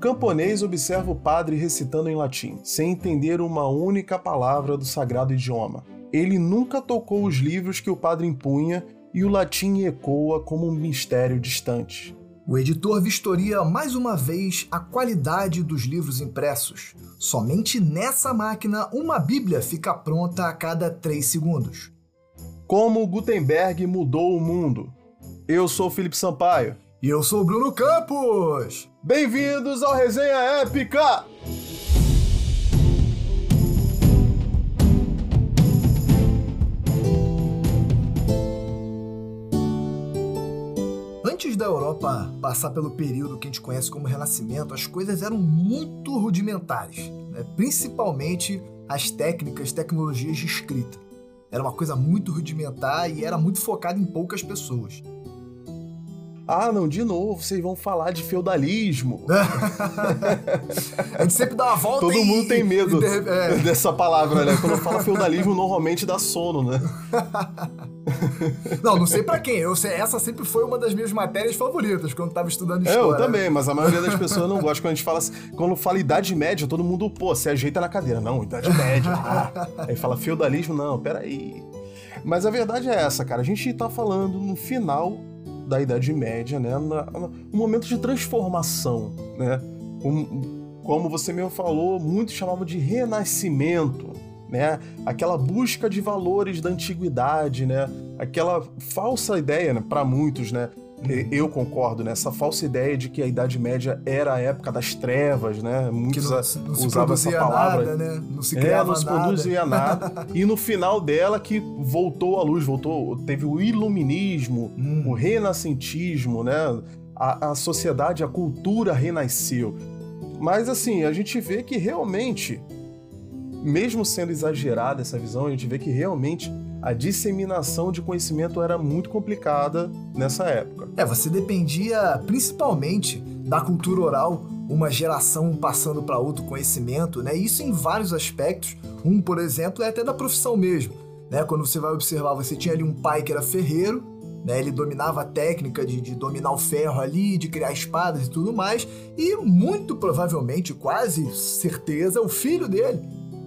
camponês observa o padre recitando em latim, sem entender uma única palavra do sagrado idioma. Ele nunca tocou os livros que o padre impunha e o latim ecoa como um mistério distante. O editor vistoria mais uma vez a qualidade dos livros impressos. Somente nessa máquina, uma Bíblia fica pronta a cada 3 segundos. Como Gutenberg mudou o mundo. Eu sou o Felipe Sampaio. E eu sou o Bruno Campos. Bem-vindos ao Resenha Épica! Antes da Europa passar pelo período que a gente conhece como Renascimento, as coisas eram muito rudimentares, né? Principalmente as tecnologias de escrita. Era uma coisa muito rudimentar e era muito focada em poucas pessoas. Ah, não, de novo, vocês vão falar de feudalismo. A gente sempre dá uma volta. Todo mundo tem medo dessa palavra, né? Quando fala feudalismo, normalmente dá sono, né? Não sei pra quem. Essa sempre foi uma das minhas matérias favoritas quando tava estudando história. Eu também, mas a maioria das pessoas não gosta. Quando fala Idade Média, todo mundo, se ajeita na cadeira. Não, Idade Média. Aí fala feudalismo, não, peraí. Mas a verdade é essa, cara. A gente tá falando no final da Idade Média, né? Um momento de transformação, né? Como você mesmo falou, muitos chamavam de renascimento, né? Aquela busca de valores da antiguidade, né? Aquela falsa ideia, né? Para muitos, né? Eu concordo, né? Essa falsa ideia de que a Idade Média era a época das trevas, né? Muitos usavam essa palavra. Nada, né? Não se criava não se nada. produzia nada. E no final dela que voltou à luz, teve o iluminismo, o renascentismo, né? A sociedade, a cultura renasceu. Mas assim, a gente vê que realmente, mesmo sendo exagerada essa visão, a gente vê que realmente a disseminação de conhecimento era muito complicada nessa época. Você dependia principalmente da cultura oral, uma geração passando para outro conhecimento, né? Isso em vários aspectos. Por exemplo, é até da profissão mesmo, né? Quando você vai observar, você tinha ali um pai que era ferreiro, né? Ele dominava a técnica de dominar o ferro ali, de criar espadas e tudo mais, e muito provavelmente, quase certeza, o filho dele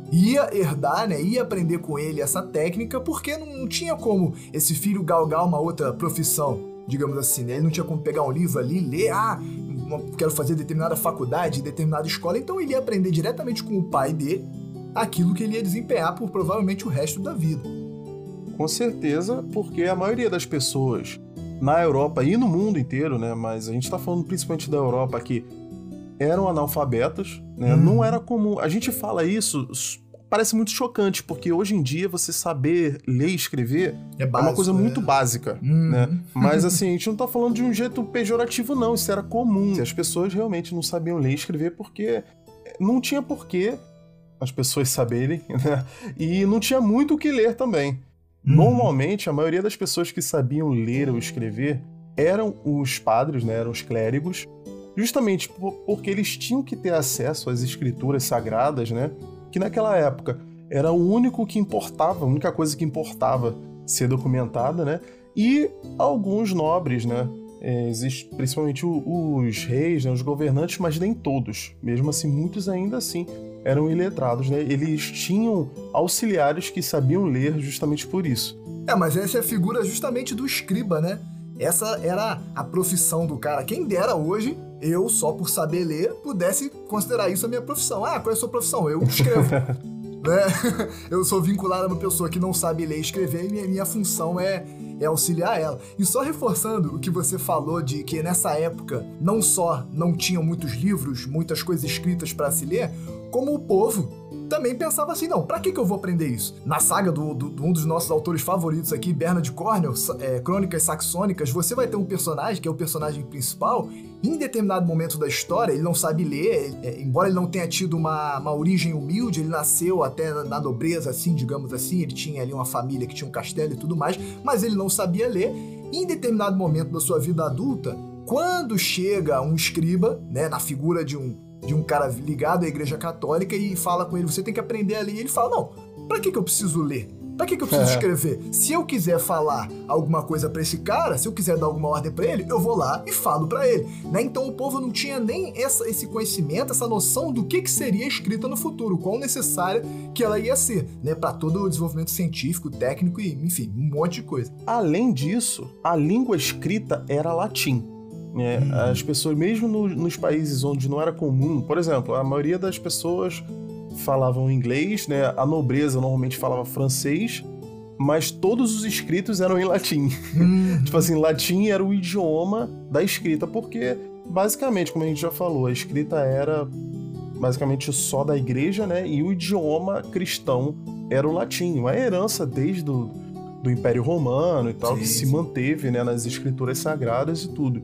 ia herdar, né? Ia aprender com ele essa técnica, porque não tinha como esse filho galgar uma outra profissão, digamos assim, né? Ele não tinha como pegar um livro ali, ler, quero fazer determinada faculdade, determinada escola, então ele ia aprender diretamente com o pai dele aquilo que ele ia desempenhar por provavelmente o resto da vida. Com certeza, porque a maioria das pessoas na Europa e no mundo inteiro, né? Mas a gente tá falando principalmente da Europa aqui, eram analfabetos, né? Não era comum. A gente fala isso, parece muito chocante, porque hoje em dia você saber ler e escrever é uma coisa muito básica, né? Mas assim, a gente não tá falando de um jeito pejorativo, não. Isso era comum. As pessoas realmente não sabiam ler e escrever porque não tinha porquê as pessoas saberem, né? E não tinha muito o que ler também. Normalmente, a maioria das pessoas que sabiam ler ou escrever eram os padres, né? Eram os clérigos, justamente porque eles tinham que ter acesso às escrituras sagradas, né? Que naquela época era o único que importava, a única coisa que importava ser documentada, né? E alguns nobres, né? Principalmente os reis, né? Os governantes, mas nem todos. Mesmo assim, muitos ainda assim eram iletrados, né? Eles tinham auxiliares que sabiam ler justamente por isso. Mas essa é a figura justamente do escriba, né? Essa era a profissão do cara. Quem dera hoje, eu, só por saber ler, pudesse considerar isso a minha profissão. Qual é a sua profissão? Eu escrevo. Né? Eu sou vinculado a uma pessoa que não sabe ler e escrever e minha função é auxiliar ela. E só reforçando o que você falou de que nessa época não só não tinham muitos livros, muitas coisas escritas para se ler, como o povo também pensava assim, não, pra que eu vou aprender isso? Na saga de um dos nossos autores favoritos aqui, Bernard Cornwell, Crônicas Saxônicas, você vai ter um personagem, que é o personagem principal, em determinado momento da história, ele não sabe ler, embora ele não tenha tido uma origem humilde, ele nasceu até na nobreza, assim, digamos assim, ele tinha ali uma família que tinha um castelo e tudo mais, mas ele não sabia ler. Em determinado momento da sua vida adulta, quando chega um escriba, né, na figura de um cara ligado à Igreja Católica e fala com ele, você tem que aprender a ler. E ele fala, não, pra que eu preciso ler? Pra que eu preciso escrever? Se eu quiser falar alguma coisa pra esse cara, se eu quiser dar alguma ordem pra ele, eu vou lá e falo pra ele, né? Então o povo não tinha nem esse conhecimento, essa noção do que seria a escrita no futuro, quão necessária que ela ia ser, né? Pra todo o desenvolvimento científico, técnico e, enfim, um monte de coisa. Além disso, a língua escrita era latim. As pessoas, mesmo nos países onde não era comum, por exemplo, a maioria das pessoas falavam inglês, né? A nobreza normalmente falava francês, mas todos os escritos eram em latim. Tipo assim, latim era o idioma da escrita, porque basicamente, como a gente já falou, a escrita era basicamente só da igreja, né? E o idioma cristão era o latim, uma herança desde do Império Romano e tal, que se manteve, né, nas escrituras sagradas e tudo.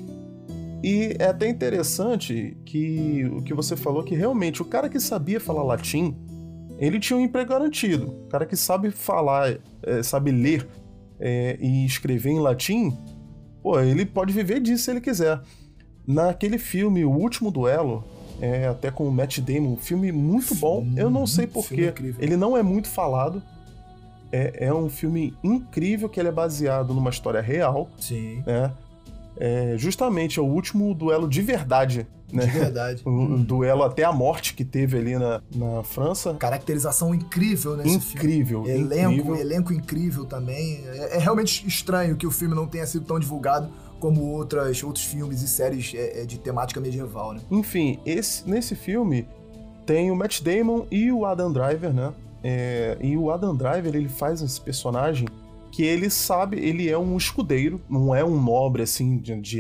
E é até interessante que o que você falou, que realmente o cara que sabia falar latim, ele tinha um emprego garantido. O cara que sabe falar, sabe ler e escrever em latim, pô, ele pode viver disso se ele quiser. Naquele filme, O Último Duelo, até com o Matt Damon, um filme muito bom, eu não sei porquê, ele não é muito falado, é um filme incrível, que ele é baseado numa história real, né? Justamente é o último duelo de verdade, né? De verdade. O duelo até a morte que teve ali na França. Caracterização incrível nesse incrível, filme. Incrível. Elenco incrível também. É realmente estranho que o filme não tenha sido tão divulgado como outros filmes e séries de temática medieval, né? Enfim, nesse filme tem o Matt Damon e o Adam Driver, né? E o Adam Driver, ele faz esse personagem que ele é um escudeiro, não é um nobre, assim,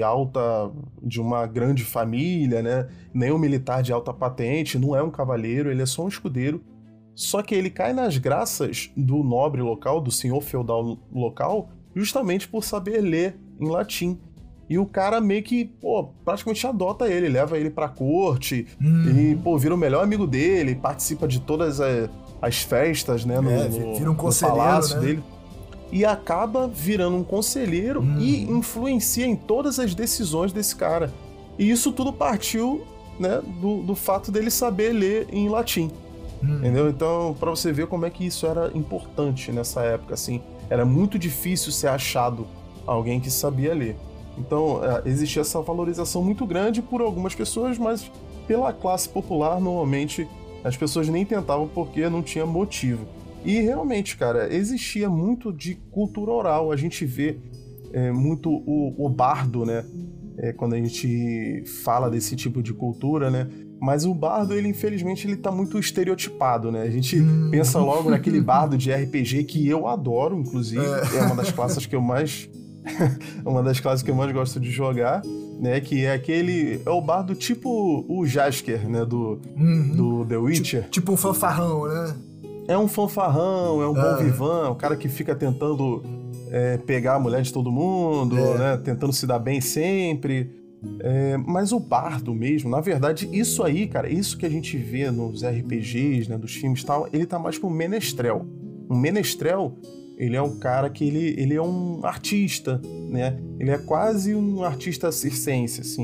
de uma grande família, né? Nem um militar de alta patente, não é um cavaleiro, ele é só um escudeiro. Só que ele cai nas graças do nobre local, do senhor feudal local, justamente por saber ler em latim. E o cara meio que, praticamente adota ele, leva ele pra corte, e, vira o melhor amigo dele, participa de todas as festas, né? Vira um conselheiro, no palácio, né? dele. E acaba virando um conselheiro e influencia em todas as decisões desse cara. E isso tudo partiu, né, do fato dele saber ler em latim. Entendeu? Então, pra você ver como é que isso era importante nessa época, assim. Era muito difícil ser achado alguém que sabia ler. Então, existia essa valorização muito grande por algumas pessoas, mas pela classe popular, normalmente, as pessoas nem tentavam porque não tinha motivo. E realmente, cara, existia muito de cultura oral. A gente vê muito o bardo, né? Quando a gente fala desse tipo de cultura, né? Mas o bardo, ele infelizmente, ele tá muito estereotipado, né? A gente pensa logo naquele bardo de RPG que eu adoro, inclusive. É uma das classes que eu mais... uma das classes que eu mais gosto de jogar, né? Que é é o bardo tipo o Jaskier, né? Do The Witcher. Tipo um fanfarrão, né? É um fanfarrão, é um bom vivan, o cara que fica tentando pegar a mulher de todo mundo, né? Tentando se dar bem sempre. Mas o bardo mesmo, na verdade, isso aí, cara, isso que a gente vê nos RPGs, né, dos filmes e tal, ele tá mais pro menestrel. Um menestrel, ele é um cara que ele é um artista, né? Ele é quase um artista circense, assim.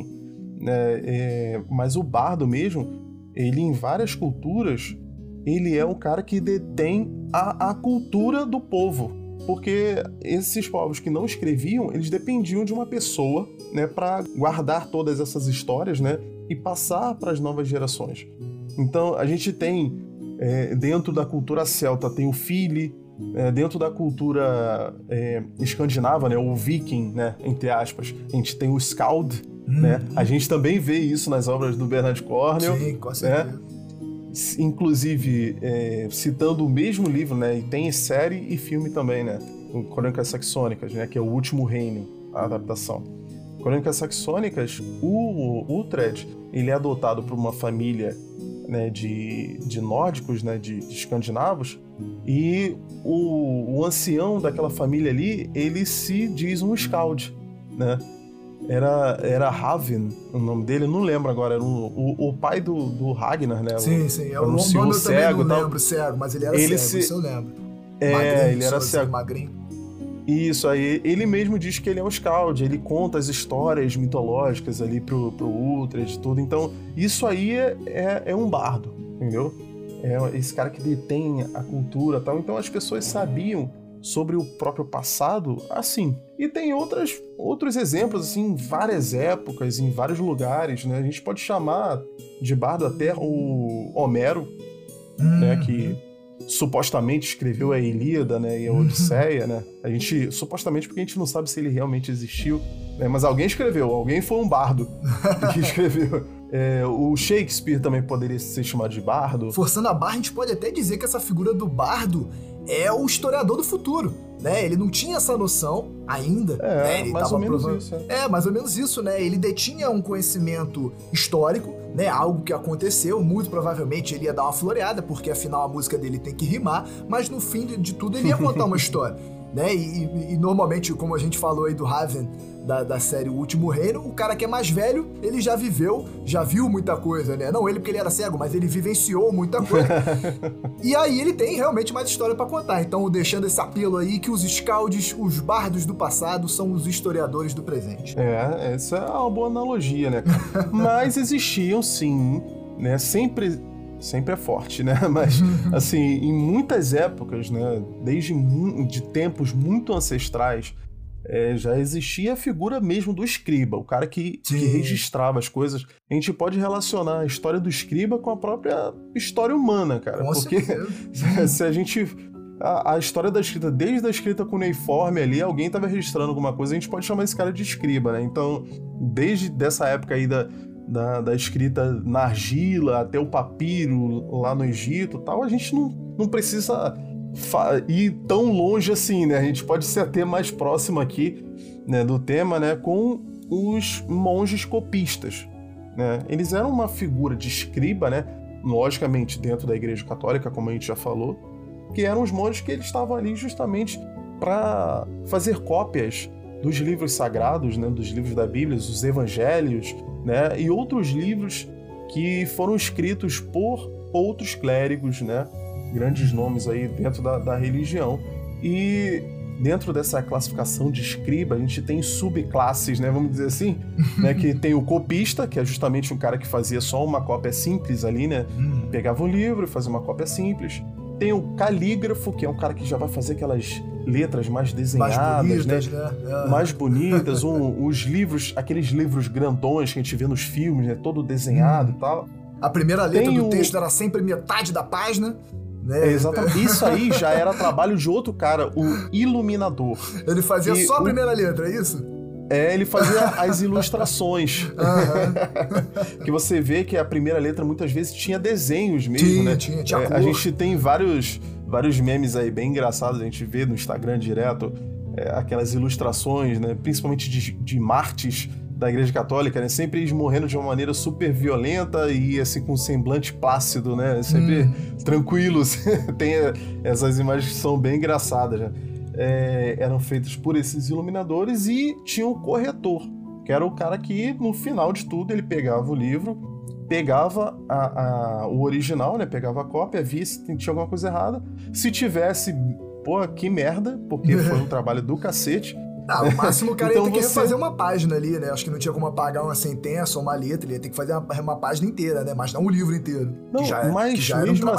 Mas o bardo mesmo, ele em várias culturas... ele é o cara que detém a cultura do povo. Porque esses povos que não escreviam, eles dependiam de uma pessoa, né, para guardar todas essas histórias, né, e passar para as novas gerações. Então, a gente tem, dentro da cultura celta, tem o Fili, dentro da cultura escandinava, né, o viking, né, entre aspas, a gente tem o Skald, né? A gente também vê isso nas obras do Bernard Cornwell. Sim, com certeza. Né? Inclusive, citando o mesmo livro, né? E tem série e filme também, né? O Crônicas Saxônicas, né? Que é o Último Reino, a adaptação. Crônicas Saxônicas, o Uhtred, ele é adotado por uma família, né, de nórdicos, né? De escandinavos, e o ancião daquela família ali, ele se diz um Skald, né? Era Ravin, o nome dele, eu não lembro agora, era o pai do Ragnar, né? Sim, o nome eu também não lembro, cego, mas ele era cego, isso eu lembro. Magrinho, ele era cego. Magrinho. Isso, aí ele mesmo diz que ele é um Skald, ele conta as histórias mitológicas ali pro Uhtred e tudo, então isso aí é um bardo, entendeu? é esse cara que detém a cultura e tal. Então as pessoas sabiam sobre o próprio passado assim. E tem outros exemplos, assim, em várias épocas, em vários lugares, né? A gente pode chamar de bardo até o Homero, né? Que supostamente escreveu a Ilíada, né? E a Odisseia, né? A gente, supostamente, porque a gente não sabe se ele realmente existiu, né? Mas alguém escreveu, alguém foi um bardo que escreveu. O Shakespeare também poderia ser chamado de bardo. Forçando a barra, a gente pode até dizer que essa figura do bardo é o historiador do futuro, né? Ele não tinha essa noção ainda, né? Ele mais ou menos isso. Mais ou menos isso, né? Ele detinha um conhecimento histórico, né? Algo que aconteceu, muito provavelmente ele ia dar uma floreada, porque afinal a música dele tem que rimar, mas no fim de tudo ele ia contar uma história, né? E normalmente, como a gente falou aí do Raven, da série O Último Reino, o cara que é mais velho, ele já viveu, já viu muita coisa, né? Não ele porque ele era cego, mas ele vivenciou muita coisa. E aí ele tem realmente mais história pra contar. Então, deixando esse apelo aí que os scalds, os bardos do passado, são os historiadores do presente. Essa é uma boa analogia, né? Mas existiam, sim, né? Sempre é forte, né? Mas, assim, em muitas épocas, né? Desde de tempos muito ancestrais, já existia a figura mesmo do escriba, o cara que registrava as coisas. A gente pode relacionar a história do escriba com a própria história humana, cara. Porque se a gente... A história da escrita, desde a escrita cuneiforme ali, alguém estava registrando alguma coisa, a gente pode chamar esse cara de escriba, né? Então, desde dessa época aí da escrita na argila até o papiro lá no Egito e tal, a gente não precisa ir tão longe assim, né? A gente pode se ater mais próximo aqui, né, do tema, né, com os monges copistas, né? Eles eram uma figura de escriba, né? Logicamente dentro da Igreja Católica, como a gente já falou, que eram os monges que eles estavam ali justamente para fazer cópias dos livros sagrados, né, dos livros da Bíblia, os evangelhos, né, e outros livros que foram escritos por outros clérigos, né, grandes nomes aí dentro da religião. E dentro dessa classificação de escriba, a gente tem subclasses, né, vamos dizer assim, né, que tem o copista, que é justamente um cara que fazia só uma cópia simples ali, né, pegava um livro e fazia uma cópia simples. Tem o calígrafo, que é um cara que já vai fazer aquelas letras mais desenhadas, mais bonitas, né? Mais bonitas, os livros, aqueles livros grandões que a gente vê nos filmes, né? Todo desenhado e tal. A primeira letra do texto era sempre metade da página, né? Exatamente. Isso aí já era trabalho de outro cara, o iluminador. Ele fazia só a primeira letra, é isso? Ele fazia as ilustrações. Que você vê que a primeira letra muitas vezes tinha desenhos mesmo, né? Tinha cor. A gente tem vários memes aí bem engraçados, a gente vê no Instagram direto aquelas ilustrações, né? Principalmente de mártires da Igreja Católica, né? Sempre eles morrendo de uma maneira super violenta e assim com um semblante plácido, né? Sempre tranquilos. Tem essas imagens que são bem engraçadas, né? Eram feitos por esses iluminadores e tinha um corretor, que era o cara que, no final de tudo, ele pegava o livro, pegava o original, né? Pegava a cópia, via se tinha alguma coisa errada. Se tivesse, pô, que merda, porque foi um trabalho do cacete. O máximo o cara ia ter que refazer uma página ali, né? Acho que não tinha como apagar uma sentença ou uma letra, ele ia ter que fazer uma página inteira, né? Mas não o livro inteiro. Não, mas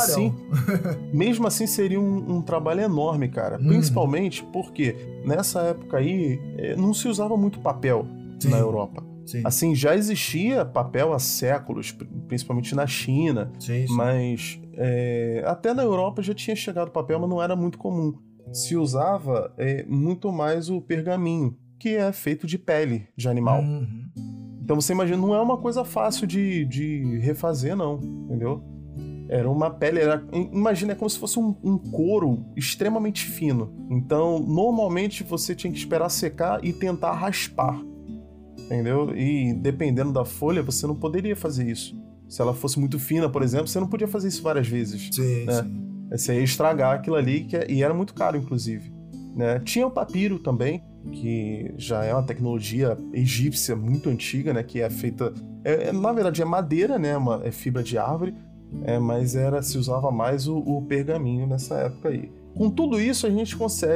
mesmo assim seria um trabalho enorme, cara. Principalmente porque nessa época aí não se usava muito papel na Europa. Sim. Assim, já existia papel há séculos, principalmente na China, mas até na Europa já tinha chegado papel, mas não era muito comum. Se usava muito mais o pergaminho, que é feito de pele de animal. Então você imagina, não é uma coisa fácil de refazer, não, entendeu? Era uma pele, imagina, é como se fosse um couro extremamente fino. Então, normalmente você tinha que esperar secar e tentar raspar, entendeu? E dependendo da folha, você não poderia fazer isso. Se ela fosse muito fina, por exemplo, você não podia fazer isso várias vezes. Sim. Você ia estragar aquilo ali, e era muito caro, inclusive, né? Tinha o papiro também, que já é uma tecnologia egípcia muito antiga, né? Que é feita... na verdade, é madeira, né? É fibra de árvore, mas se usava mais o pergaminho nessa época aí. Com tudo isso, a gente consegue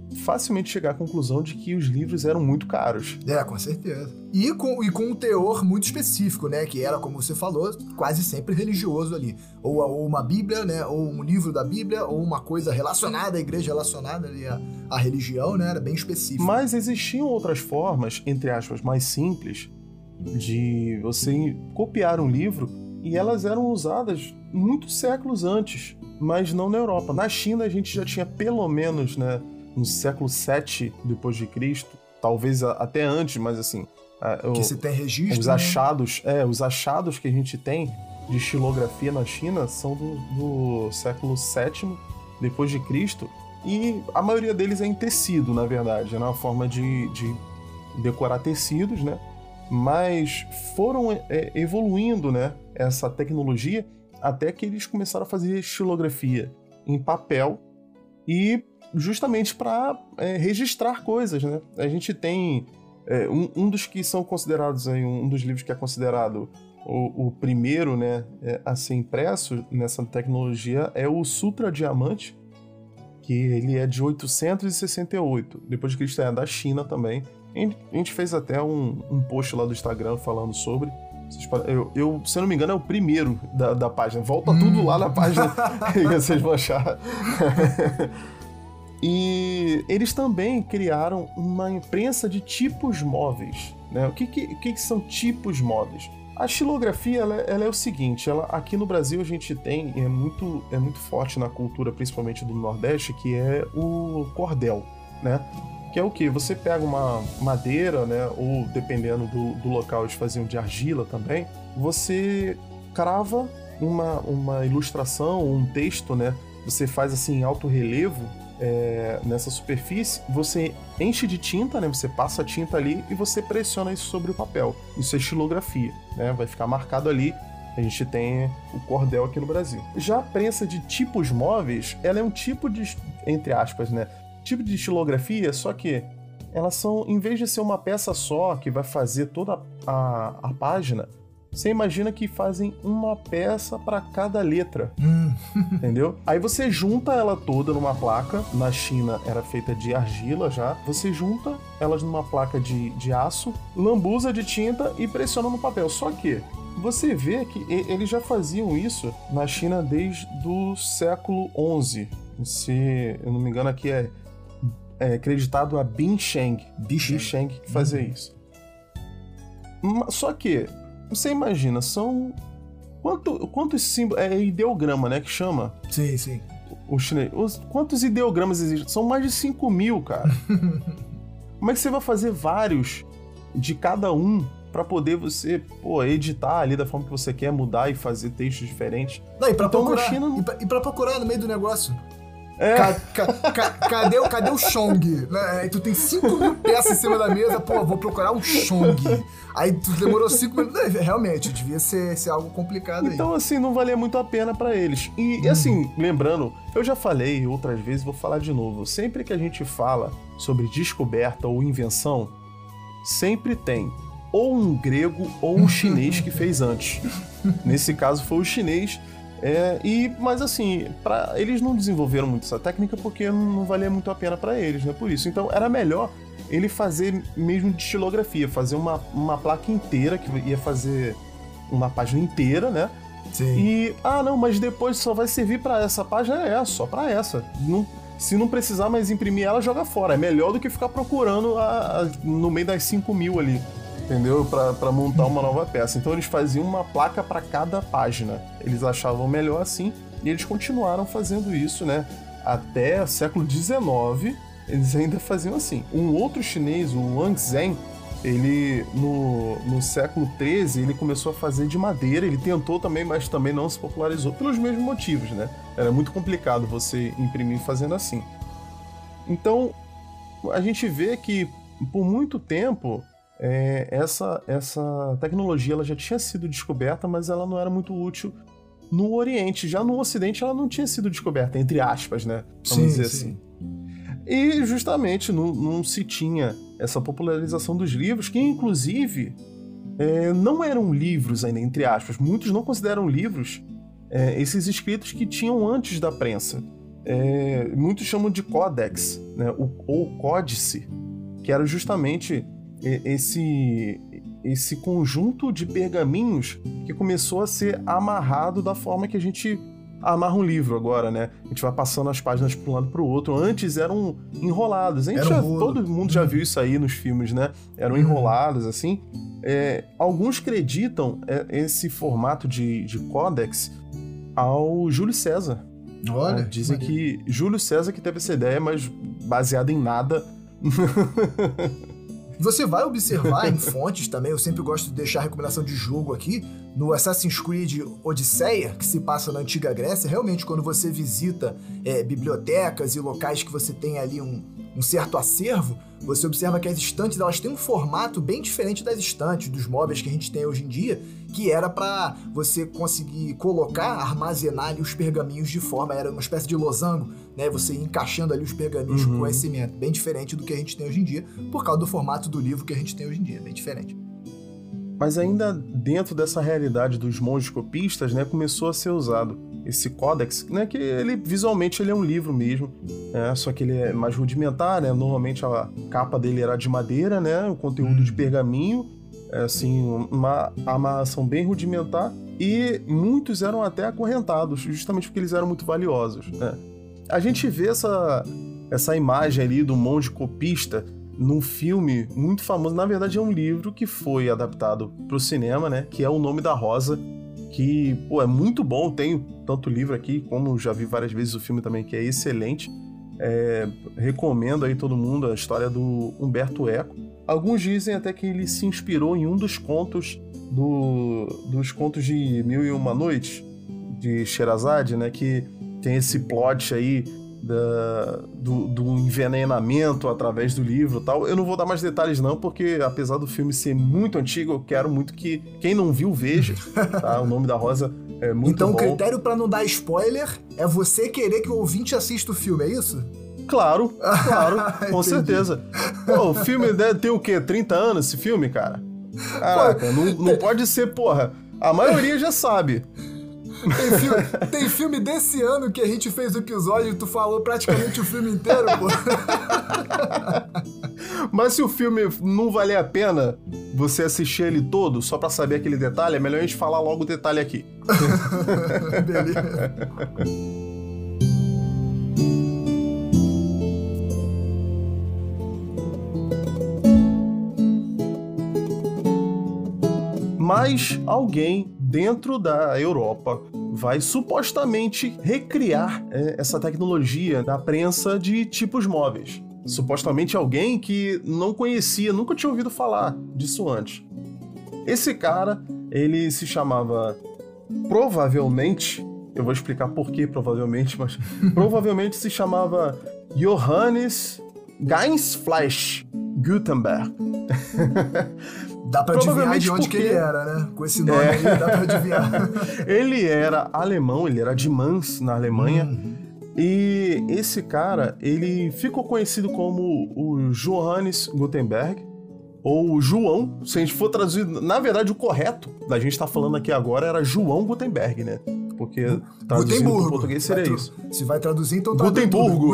facilmente chegar à conclusão de que os livros eram muito caros. Com certeza. E com um teor muito específico, né? Que era, como você falou, quase sempre religioso ali. Ou uma Bíblia, né? Ou um livro da Bíblia, ou uma coisa relacionada à igreja, relacionada ali à religião, né? Era bem específico. Mas existiam outras formas, entre aspas, mais simples, de você copiar um livro, e elas eram usadas muitos séculos antes, mas não na Europa. Na China a gente já tinha pelo menos, né, no século VII depois de Cristo, talvez até antes, mas assim, que se tem registro, os achados que a gente tem de estilografia na China são do século VII depois de Cristo, e a maioria deles é em tecido, na verdade, é uma forma de decorar tecidos, né? Mas foram evoluindo, né, essa tecnologia até que eles começaram a fazer estilografia em papel, e justamente para registrar coisas, né? A gente tem um dos que são considerados aí, um dos livros que é considerado o primeiro, né, a ser impresso nessa tecnologia é o Sutra Diamante, que ele é de 868 depois de Cristo, é da China também. A gente fez até um post lá do Instagram falando sobre. Eu, se eu não me engano, é o primeiro da página. Volta tudo lá na página que vocês vão achar. E eles também criaram uma imprensa de tipos móveis, né? O que são tipos móveis? A estilografia ela é o seguinte, aqui no Brasil a gente tem, é muito forte na cultura, principalmente do Nordeste, que é o cordel, né? Que é o quê? Você pega uma madeira, né? Ou dependendo do local, eles faziam de argila também. Você crava uma ilustração, um texto, né? Você faz assim em alto relevo nessa superfície. Você enche de tinta, né? Você passa a tinta ali e você pressiona isso sobre o papel. Isso é estilografia, né? Vai ficar marcado ali. A gente tem o cordel aqui no Brasil. Já a prensa de tipos móveis, ela é um tipo de, entre aspas, né? Tipo de estilografia, só que elas são, em vez de ser uma peça só que vai fazer toda a página, você imagina que fazem uma peça para cada letra, entendeu? Aí você junta ela toda numa placa, na China era feita de argila já, você junta elas numa placa de aço, lambuza de tinta e pressiona no papel, só que você vê que eles já faziam isso na China desde o século XI, se eu não me engano aqui é acreditado a Bin Sheng que fazia isso. Só que, você imagina, são... Quantos símbolos... É ideograma, né, que chama? Sim, sim. O chinês. Quantos ideogramas existem? São mais de 5.000, cara. Como é que você vai fazer vários de cada um pra poder você, editar ali da forma que você quer, mudar e fazer textos diferentes? Não, e pra então, procurar, na China... e pra procurar no meio do negócio. Cadê o Chong? Aí tu tem 5.000 peças em cima da mesa, vou procurar um Chong. Aí tu demorou 5 minutos. Realmente, devia ser algo complicado aí. Então, assim, não valia muito a pena pra eles. E assim, lembrando, eu já falei outras vezes, vou falar de novo. Sempre que a gente fala sobre descoberta ou invenção, sempre tem ou um grego ou um chinês que fez antes. Nesse caso foi o chinês. Mas assim, eles não desenvolveram muito essa técnica porque não valia muito a pena para eles, né? Por isso. Então era melhor ele fazer mesmo de estilografia, fazer uma placa inteira, que ia fazer uma página inteira, né? Sim. E, não, mas depois só vai servir para essa página, só para essa. Se não precisar mais imprimir ela, joga fora. É melhor do que ficar procurando no meio das 5.000 ali. Entendeu? Pra montar uma nova peça. Então eles faziam uma placa para cada página. Eles achavam melhor assim e eles continuaram fazendo isso, né? Até o século XIX, eles ainda faziam assim. Um outro chinês, o Wang Zhen, ele no século XIII, ele começou a fazer de madeira. Ele tentou também, mas também não se popularizou pelos mesmos motivos, né? Era muito complicado você imprimir fazendo assim. Então, a gente vê que por muito tempo essa tecnologia ela já tinha sido descoberta, mas ela não era muito útil no Oriente. Já no Ocidente ela não tinha sido descoberta, entre aspas, né? Vamos dizer assim. E justamente não se tinha essa popularização dos livros, que inclusive não eram livros ainda, entre aspas. Muitos não consideram livros esses escritos que tinham antes da prensa. muitos chamam de códex, né? Ou códice, que era justamente esse conjunto de pergaminhos que começou a ser amarrado da forma que a gente amarra um livro agora, né? A gente vai passando as páginas para um lado para o outro. Antes eram enrolados. Todo mundo já viu isso aí nos filmes, né? Eram enrolados, assim. Alguns acreditam esse formato de códex ao Júlio César. Olha, dizem que Júlio César que teve essa ideia, mas baseada em nada. Você vai observar em fontes também, eu sempre gosto de deixar a recomendação de jogo aqui, no Assassin's Creed Odisseia, que se passa na Antiga Grécia. Realmente, quando você visita bibliotecas e locais que você tem ali um certo acervo, você observa que as estantes elas têm um formato bem diferente das estantes, dos móveis que a gente tem hoje em dia, que era para você conseguir colocar, armazenar ali os pergaminhos de forma, era uma espécie de losango, né? Você ia encaixando ali os pergaminhos com conhecimento, bem diferente do que a gente tem hoje em dia, por causa do formato do livro que a gente tem hoje em dia, bem diferente. Mas ainda dentro dessa realidade dos monges copistas, né, começou a ser usado esse códex, né, que ele visualmente ele é um livro mesmo, só que ele é mais rudimentar, né, normalmente a capa dele era de madeira, né, o conteúdo de pergaminho, assim, uma amarração bem rudimentar, e muitos eram até acorrentados, justamente porque eles eram muito valiosos, né. A gente vê essa imagem ali do monge copista num filme muito famoso, na verdade é um livro que foi adaptado para o cinema, né, que é O Nome da Rosa, que, é muito bom, tenho tanto livro aqui, como já vi várias vezes o filme também, que é excelente, recomendo aí todo mundo a história do Umberto Eco. Alguns dizem até que ele se inspirou em um dos contos dos contos de Mil e Uma Noites, de Sherazade, né, que tem esse plot aí do envenenamento através do livro e tal. Eu não vou dar mais detalhes não, porque apesar do filme ser muito antigo, eu quero muito que quem não viu veja, tá? O Nome da Rosa é muito então, bom. Então o critério pra não dar spoiler é você querer que o ouvinte assista o filme, é isso? Claro, com certeza. Pô, o filme tem o quê? 30 anos esse filme, cara? Caraca, não pode ser, porra. A maioria já sabe. Tem filme desse ano que a gente fez o episódio e tu falou praticamente o filme inteiro, pô. Mas se o filme não valer a pena você assistir ele todo só pra saber aquele detalhe, é melhor a gente falar logo o detalhe aqui. Beleza. Mas alguém dentro da Europa vai supostamente recriar essa tecnologia da prensa de tipos móveis. Supostamente alguém que não conhecia, nunca tinha ouvido falar disso antes. Esse cara, ele se chamava, provavelmente, eu vou explicar por que provavelmente, mas provavelmente se chamava Johannes Geinsfleisch Gutenberg. Dá pra adivinhar de onde que ele era, né? Com esse nome aí, dá pra adivinhar. Ele era alemão, ele era de Mainz, na Alemanha. E esse cara, ele ficou conhecido como o Johannes Gutenberg, ou João, se a gente for traduzir. Na verdade, o correto da gente estar falando aqui agora era João Gutenberg, né? Porque traduzindo para o português seria isso. Se vai traduzir, então Gutenburgo.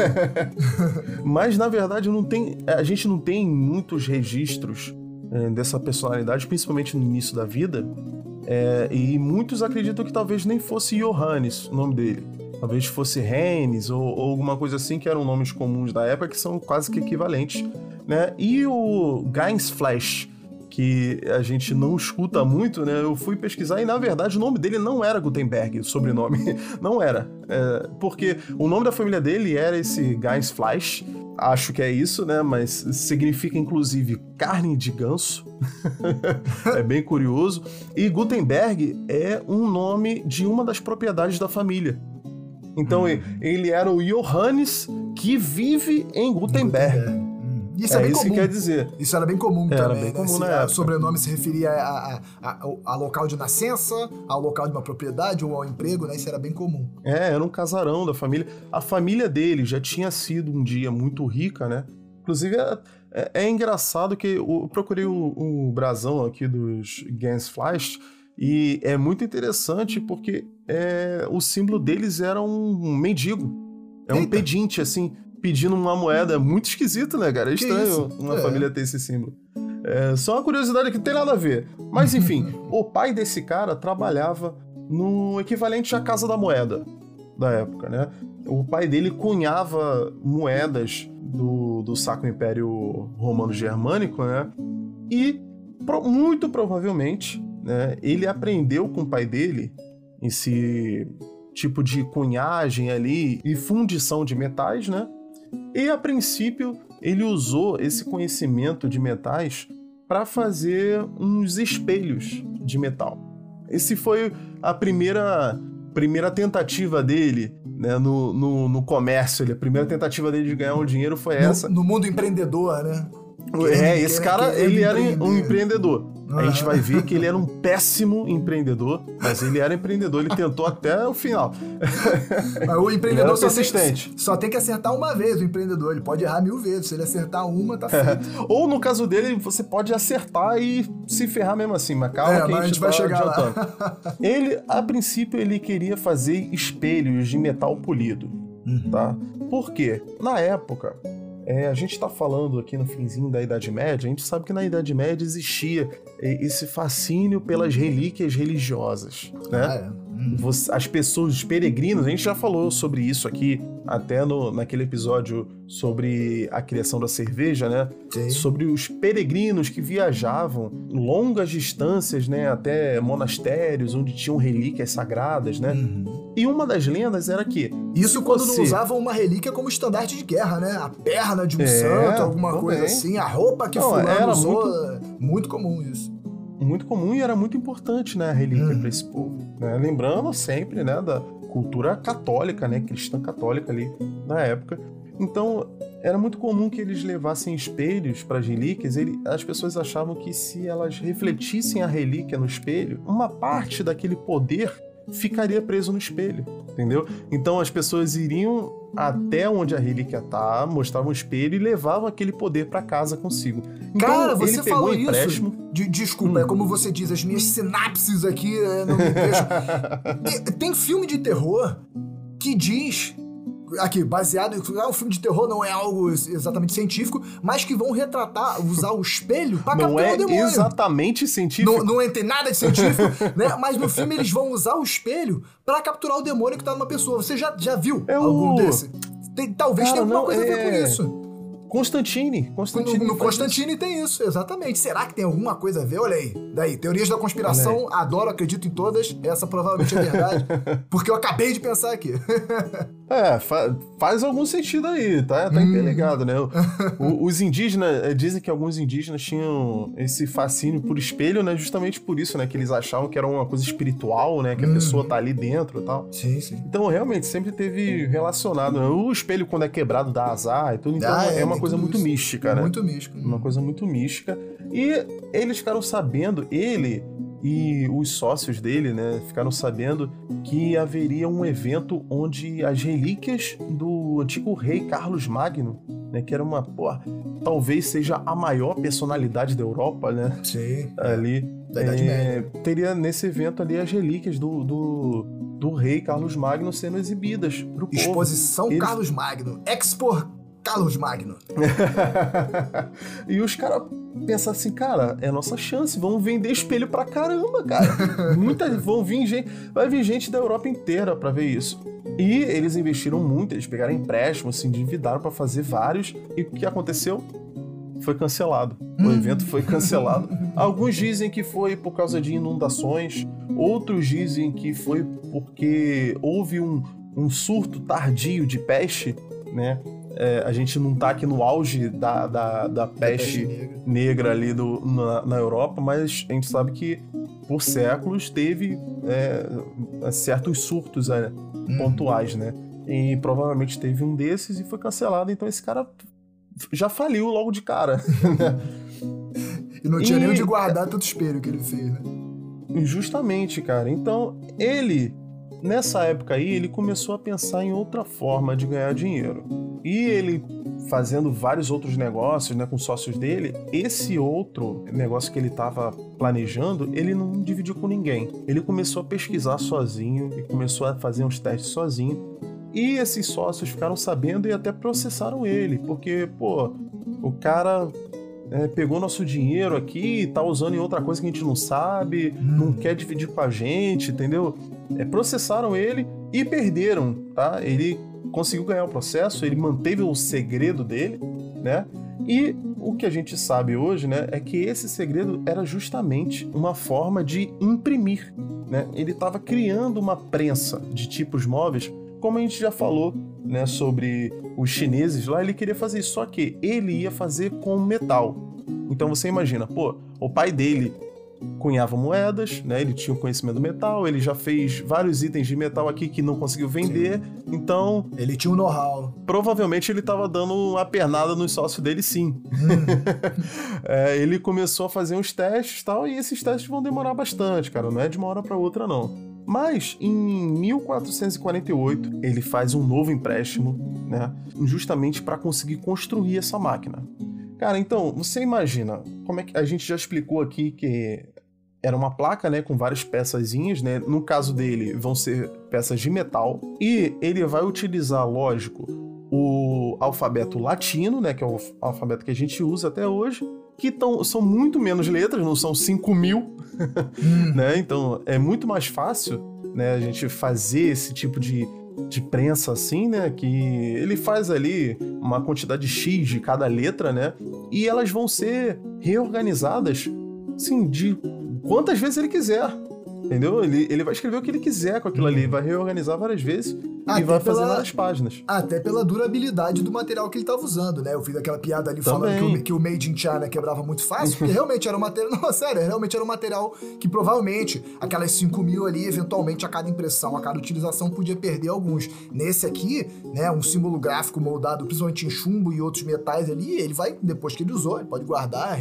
Mas, na verdade, a gente não tem muitos registros dessa personalidade, principalmente no início da vida, e muitos acreditam que talvez nem fosse Johannes o nome dele. Talvez fosse Hennes ou alguma coisa assim, que eram nomes comuns da época, que são quase que equivalentes, né? E o Geinsfleisch, que a gente não escuta muito, né? Eu fui pesquisar e, na verdade, o nome dele não era Gutenberg, o sobrenome. Não era. Porque o nome da família dele era esse Geinsfleisch. Acho que é isso, né? Mas significa, inclusive, carne de ganso. É bem curioso. E Gutenberg é um nome de uma das propriedades da família. Então, ele era o Johannes que vive em Gutenberg. Isso é bem isso comum. Que quer dizer. Isso era bem comum também, bem né? comum na época. O sobrenome se referia a local de nascença, ao local de uma propriedade ou ao emprego, né? Isso era bem comum. Era um casarão da família. A família dele já tinha sido um dia muito rica, né? Inclusive, é engraçado que eu procurei o brasão aqui dos Geinsfleisch e é muito interessante porque o símbolo deles era um mendigo. É um pedinte, assim, pedindo uma moeda. Muito esquisito, né, cara? É estranho uma família ter esse símbolo. Só uma curiosidade que não tem nada a ver. Mas, enfim, o pai desse cara trabalhava no equivalente à Casa da Moeda da época, né? O pai dele cunhava moedas do Sacro Império Romano Germânico, né? E, muito provavelmente, né, ele aprendeu com o pai dele esse tipo de cunhagem ali e fundição de metais, né? E, a princípio, ele usou esse conhecimento de metais para fazer uns espelhos de metal. Esse foi a primeira tentativa dele, né, no comércio. A primeira tentativa dele de ganhar um dinheiro foi essa. No mundo empreendedor, né? Esse cara, ele era um empreendedor. A gente vai ver que ele era um péssimo empreendedor, mas ele era empreendedor, ele tentou até o final. Mas o empreendedor só tem que acertar uma vez, o empreendedor. Ele pode errar 1000 vezes, se ele acertar uma, tá feito. Ou no caso dele, você pode acertar e se ferrar mesmo assim, mas calma que a gente vai chegar lá. Ele, a princípio, ele queria fazer espelhos de metal polido, tá? Por quê? Na época... a gente tá falando aqui no finzinho da Idade Média, a gente sabe que na Idade Média existia esse fascínio pelas relíquias religiosas, né? As pessoas, os peregrinos, a gente já falou sobre isso aqui, até naquele episódio sobre a criação da cerveja, né? Sim. Sobre os peregrinos que viajavam longas distâncias, né? Até monastérios onde tinham relíquias sagradas, né? E uma das lendas era que... Isso quando não usavam uma relíquia como estandarte de guerra, né? A perna de um santo, alguma coisa assim, a roupa que fulano usou. Muito comum isso. Muito comum e era muito importante, né, a relíquia para esse povo, né? Lembrando sempre, né, da cultura católica, né, cristã católica ali na época. Então, era muito comum que eles levassem espelhos para as relíquias. As pessoas achavam que se elas refletissem a relíquia no espelho, uma parte daquele poder ficaria preso no espelho, entendeu? Então as pessoas iriam até onde a relíquia tá, mostravam o espelho e levavam aquele poder para casa consigo. Então, cara, você falou isso. Desculpa, é como você diz, as minhas sinapses aqui não me deixam. Tem filme de terror que diz... Aqui, baseado em... o filme de terror não é algo exatamente científico, mas que vão retratar, usar o espelho pra capturar o demônio. Não é exatamente científico. Não tem nada de científico, né? Mas no filme eles vão usar o espelho pra capturar o demônio que tá numa pessoa. Você já viu algum desse? Talvez tenha alguma coisa a ver com isso. Constantine. No Constantine tem isso, exatamente. Será que tem alguma coisa a ver? Olha aí. Daí, teorias da conspiração, adoro, acredito em todas. Essa provavelmente é verdade. Porque eu acabei de pensar aqui. Faz algum sentido aí, tá interligado, né? Os indígenas, dizem que alguns indígenas tinham esse fascínio por espelho, né? Justamente por isso, né? Que eles achavam que era uma coisa espiritual, né? Que a pessoa tá ali dentro e tal. Sim, sim. Então, realmente, sempre teve relacionado, né? O espelho, quando é quebrado, dá azar e tudo. Então, é uma coisa muito mística, né? Muito mística. Uma coisa muito mística. E eles ficaram sabendo, ele e os sócios dele, né, ficaram sabendo que haveria um evento onde as relíquias do antigo rei Carlos Magno, né, que era talvez seja a maior personalidade da Europa, né? Sim. Ali. Da Idade Média. Teria nesse evento ali as relíquias do rei Carlos Magno sendo exibidas pro povo. Exposição Carlos Magno. Expo Carlos Magno. E os caras pensaram assim, cara, é a nossa chance, vamos vender espelho pra caramba, cara. Vai vir gente da Europa inteira pra ver isso. E eles investiram muito, eles pegaram empréstimo, se endividaram pra fazer vários, e o que aconteceu? Foi cancelado. O evento foi cancelado. Alguns dizem que foi por causa de inundações, outros dizem que foi porque houve um surto tardio de peste, né? A gente não tá aqui no auge da peste negra ali na Europa, mas a gente sabe que por séculos teve certos surtos pontuais, né? E provavelmente teve um desses e foi cancelado, então esse cara já faliu logo de cara. E não tinha nem onde guardar tanto espelho que ele fez, né? Justamente, cara. Então, nessa época aí, ele começou a pensar em outra forma de ganhar dinheiro. E ele, fazendo vários outros negócios, né, com sócios dele, esse outro negócio que ele estava planejando, ele não dividiu com ninguém. Ele começou a pesquisar sozinho e começou a fazer uns testes sozinho. E esses sócios ficaram sabendo e até processaram ele, porque, pô, o cara pegou nosso dinheiro aqui, tá usando em outra coisa que a gente não sabe, não quer dividir com a gente, entendeu? Processaram ele e perderam, tá? Ele conseguiu ganhar o processo, ele manteve o segredo dele, né? E o que a gente sabe hoje, né, é que esse segredo era justamente uma forma de imprimir, né? Ele estava criando uma prensa de tipos móveis, como a gente já falou, né, sobre os chineses lá, ele queria fazer isso, só que ele ia fazer com metal. Então você imagina, pô, o pai dele cunhava moedas, né? Ele tinha o conhecimento do metal, ele já fez vários itens de metal aqui que não conseguiu vender, então... Ele tinha um know-how. Provavelmente ele estava dando uma pernada nos sócios dele, sim. Ele começou a fazer uns testes e tal, e esses testes vão demorar bastante, cara, não é de uma hora para outra, não. Mas, em 1448, ele faz um novo empréstimo, né? Justamente para conseguir construir essa máquina. Cara, então, você imagina, como é que a gente já explicou aqui que era uma placa, né, com várias peçazinhas, né? No caso dele, vão ser peças de metal. E ele vai utilizar, lógico, o alfabeto latino, né, que é o alfabeto que a gente usa até hoje, que são muito menos letras, não são 5.000, né? Então, é muito mais fácil, né, a gente fazer esse tipo de prensa assim, né, que ele faz ali uma quantidade X de cada letra, né, e elas vão ser reorganizadas, assim, de quantas vezes ele quiser, entendeu? Ele vai escrever o que ele quiser com aquilo ali, vai reorganizar várias vezes e vai fazer várias páginas. Até pela durabilidade do material que ele estava usando, né? Eu fiz aquela piada ali falando que o Made in China quebrava muito fácil, porque realmente era um material... Não, sério, realmente era um material que provavelmente aquelas 5.000 ali, eventualmente a cada impressão, a cada utilização podia perder alguns. Nesse aqui, né, um símbolo gráfico moldado principalmente em chumbo e outros metais ali, ele vai, depois que ele usou, ele pode guardar,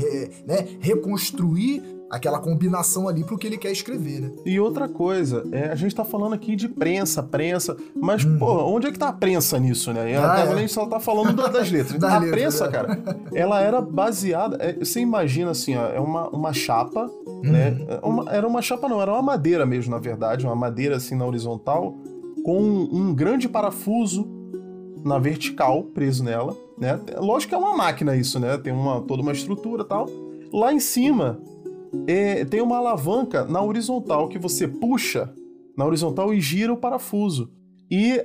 reconstruir aquela combinação ali pro que ele quer escrever, né? E outra coisa, a gente tá falando aqui de prensa, mas, pô, onde é que tá a prensa nisso, né? Até agora a gente só tá falando das letras. A prensa, cara, ela era baseada... você imagina, assim, ó, é uma chapa, né? Era uma chapa não, era uma madeira mesmo, na verdade, uma madeira, assim, na horizontal, com um grande parafuso na vertical, preso nela, né? Lógico que é uma máquina isso, né? Tem toda uma estrutura e tal. Lá em cima... tem uma alavanca na horizontal que você puxa na horizontal e gira o parafuso. E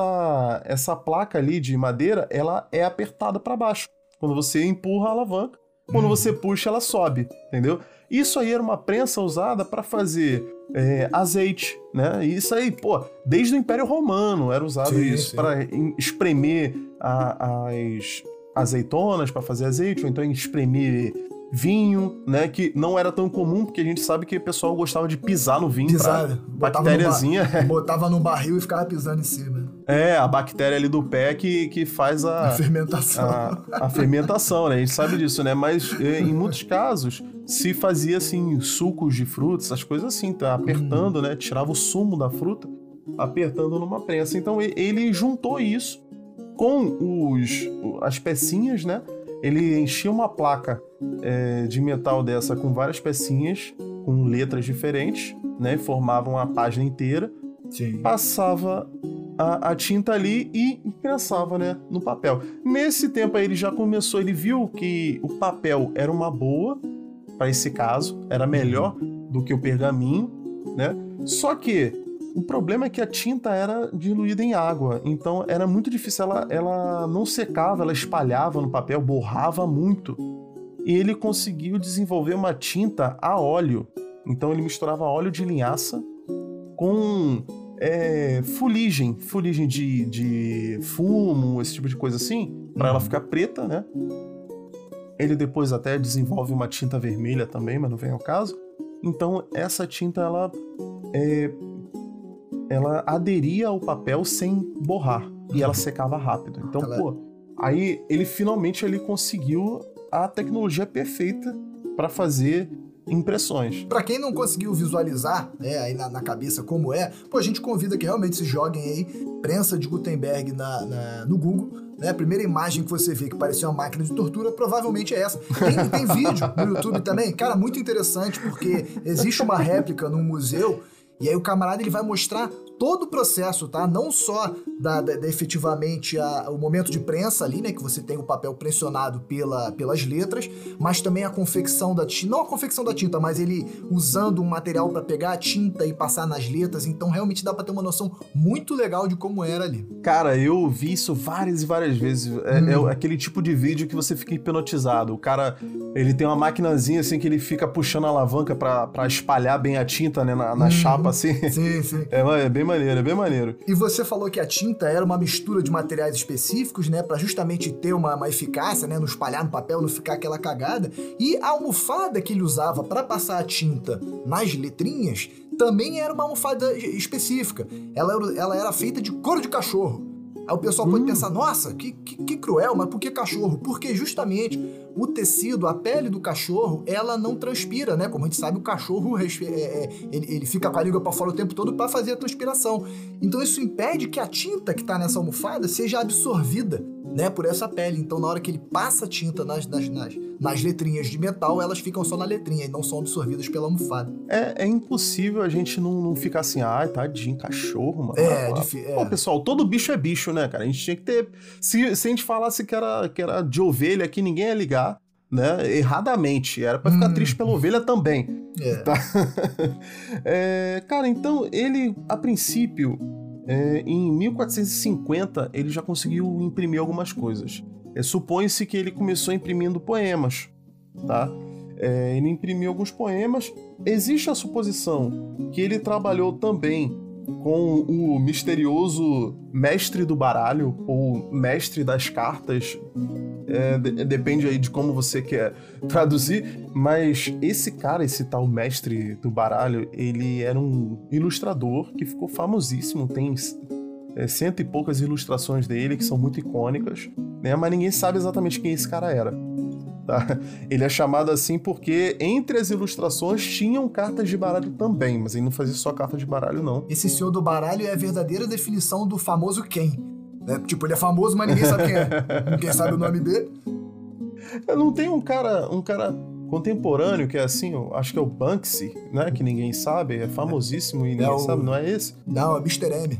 essa placa ali de madeira, ela é apertada para baixo. Quando você empurra a alavanca, quando você puxa, ela sobe, entendeu? Isso aí era uma prensa usada para fazer azeite, né? E isso aí, pô, desde o Império Romano era usado isso para espremer as azeitonas para fazer azeite, ou então espremer vinho, né, que não era tão comum, porque a gente sabe que o pessoal gostava de pisar no vinho, bactériazinha. Botava no barril e ficava pisando em cima. A bactéria ali do pé que faz a fermentação. A fermentação, né, a gente sabe disso, né, mas em muitos casos se fazia, assim, sucos de frutas, essas coisas assim, tá apertando, né, tirava o sumo da fruta, apertando numa prensa. Então ele juntou isso com as pecinhas, né, ele enchia uma placa de metal dessa com várias pecinhas, com letras diferentes, né? Formavam a página inteira. Sim. Passava a tinta ali e imprensava, né, no papel. Nesse tempo aí ele já começou, ele viu que o papel era uma boa para esse caso, era melhor do que o pergaminho, né? Só que o problema é que a tinta era diluída em água, então era muito difícil, ela não secava, ela espalhava no papel, borrava muito. E ele conseguiu desenvolver uma tinta a óleo. Então ele misturava óleo de linhaça com fuligem de fumo, esse tipo de coisa assim, para ela ficar preta, né? Ele depois até desenvolve uma tinta vermelha também, mas não vem ao caso. Então essa tinta, ela aderia ao papel sem borrar, e ela secava rápido. Então, aí ele finalmente conseguiu a tecnologia perfeita para fazer impressões. Para quem não conseguiu visualizar, né, aí na cabeça como a gente convida que realmente se joguem aí prensa de Gutenberg no Google, né? A primeira imagem que você vê que parecia uma máquina de tortura provavelmente é essa. Tem vídeo no YouTube também, cara, muito interessante, porque existe uma réplica num museu. E aí o camarada ele vai mostrar todo o processo, tá? Não só efetivamente o momento de prensa ali, né? Que você tem o papel pressionado pelas letras, mas também a confecção da tinta. Não a confecção da tinta, mas ele usando um material para pegar a tinta e passar nas letras. Então realmente dá para ter uma noção muito legal de como era ali. Cara, eu vi isso várias e várias vezes. É aquele tipo de vídeo que você fica hipnotizado. O cara, ele tem uma maquinazinha assim que ele fica puxando a alavanca pra espalhar bem a tinta, né, na chapa assim. Sim, sim. É bem maneiro, é bem maneiro. E você falou que a tinta era uma mistura de materiais específicos, né, pra justamente ter uma eficácia, né, não espalhar no papel, não ficar aquela cagada. E a almofada que ele usava pra passar a tinta nas letrinhas também era uma almofada específica. Ela era feita de couro de cachorro. Aí o pessoal pode pensar, nossa, que cruel, mas por que cachorro? Porque justamente o tecido, a pele do cachorro, ela não transpira, né? Como a gente sabe, o cachorro, ele fica com a língua para fora o tempo todo para fazer a transpiração. Então isso impede que a tinta que está nessa almofada seja absorvida, né, por essa pele. Então na hora que ele passa a tinta nas letrinhas de metal, elas ficam só na letrinha e não são absorvidas pela almofada. É impossível a gente não ficar assim, ai, tadinho, cachorro, mano. Difícil. Pô, pessoal, todo bicho é bicho, né, cara? A gente tinha que ter... Se a gente falasse que era de ovelha aqui, ninguém ia ligar, né? Erradamente. Era pra ficar triste pela ovelha também. Tá? Cara, então, ele, a princípio, em 1450, ele já conseguiu imprimir algumas coisas. Supõe-se que ele começou imprimindo poemas, tá? Ele imprimiu alguns poemas. Existe a suposição que ele trabalhou também com o misterioso mestre do baralho, ou mestre das cartas, depende aí de como você quer traduzir, mas esse cara, esse tal mestre do baralho, ele era um ilustrador que ficou famosíssimo, tem 100 e poucas ilustrações dele que são muito icônicas, né? Mas ninguém sabe exatamente quem esse cara era. Tá? Ele é chamado assim porque entre as ilustrações tinham cartas de baralho também, mas ele não fazia só cartas de baralho, não. Esse senhor do baralho é a verdadeira definição do famoso quem, né? Tipo, ele é famoso, mas ninguém sabe quem é. Ninguém sabe o nome dele. Não tem um cara contemporâneo que é assim, eu acho que é o Banksy, né? Que ninguém sabe, é famosíssimo e ninguém sabe, não é esse? Não, é Mr. M.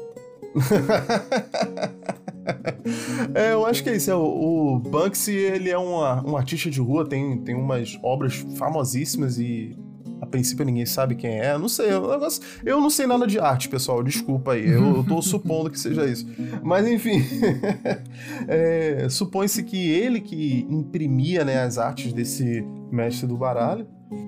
Eu acho que é isso. O Banksy, ele é um artista de rua, tem umas obras famosíssimas e a princípio ninguém sabe quem é. Não sei, eu não sei nada de arte, pessoal, desculpa aí, eu tô supondo que seja isso. Mas enfim, supõe-se que ele que imprimia, né, as artes desse mestre do baralho.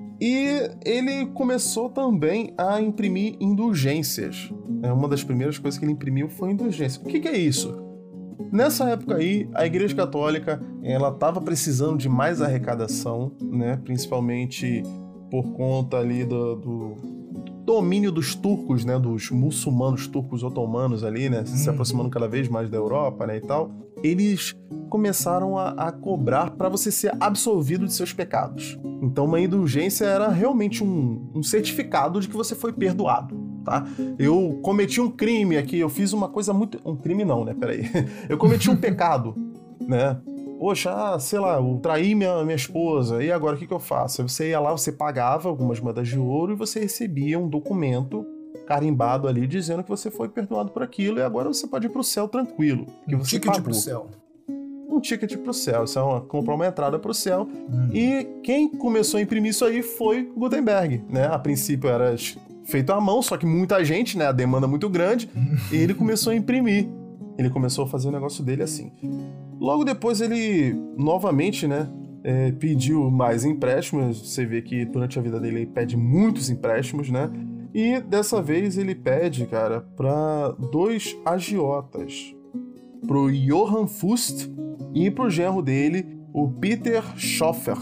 E ele começou também a imprimir indulgências. Uma das primeiras coisas que ele imprimiu foi indulgência. O que é isso? Nessa época aí, a Igreja Católica, ela estava precisando de mais arrecadação, né? Principalmente por conta ali do domínio dos turcos, né? Dos muçulmanos turcos otomanos ali, né? Se aproximando cada vez mais da Europa, né? E tal. Eles começaram a cobrar para você ser absolvido de seus pecados. Então, uma indulgência era realmente um certificado de que você foi perdoado. Tá? Eu cometi um crime aqui, eu fiz uma coisa muito... Um crime não, né? Peraí. Eu cometi um pecado, né? Poxa, sei lá, eu traí minha esposa, e agora o que eu faço? Aí você ia lá, você pagava algumas moedas de ouro e você recebia um documento carimbado ali dizendo que você foi perdoado por aquilo e agora você pode ir pro céu tranquilo. Que você ticket pro céu. Um ticket pro céu, isso é comprar uma entrada pro céu. E quem começou a imprimir isso aí foi Gutenberg, né? A princípio era feito à mão, só que muita gente, né? A demanda muito grande, e ele começou a imprimir. Ele começou a fazer o negócio dele assim. Logo depois ele, novamente, né? Pediu mais empréstimos. Você vê que durante a vida dele ele pede muitos empréstimos, né? E dessa vez ele pede, cara, para 2 agiotas. Pro Johann Fust e pro genro dele, o Peter Schoeffer.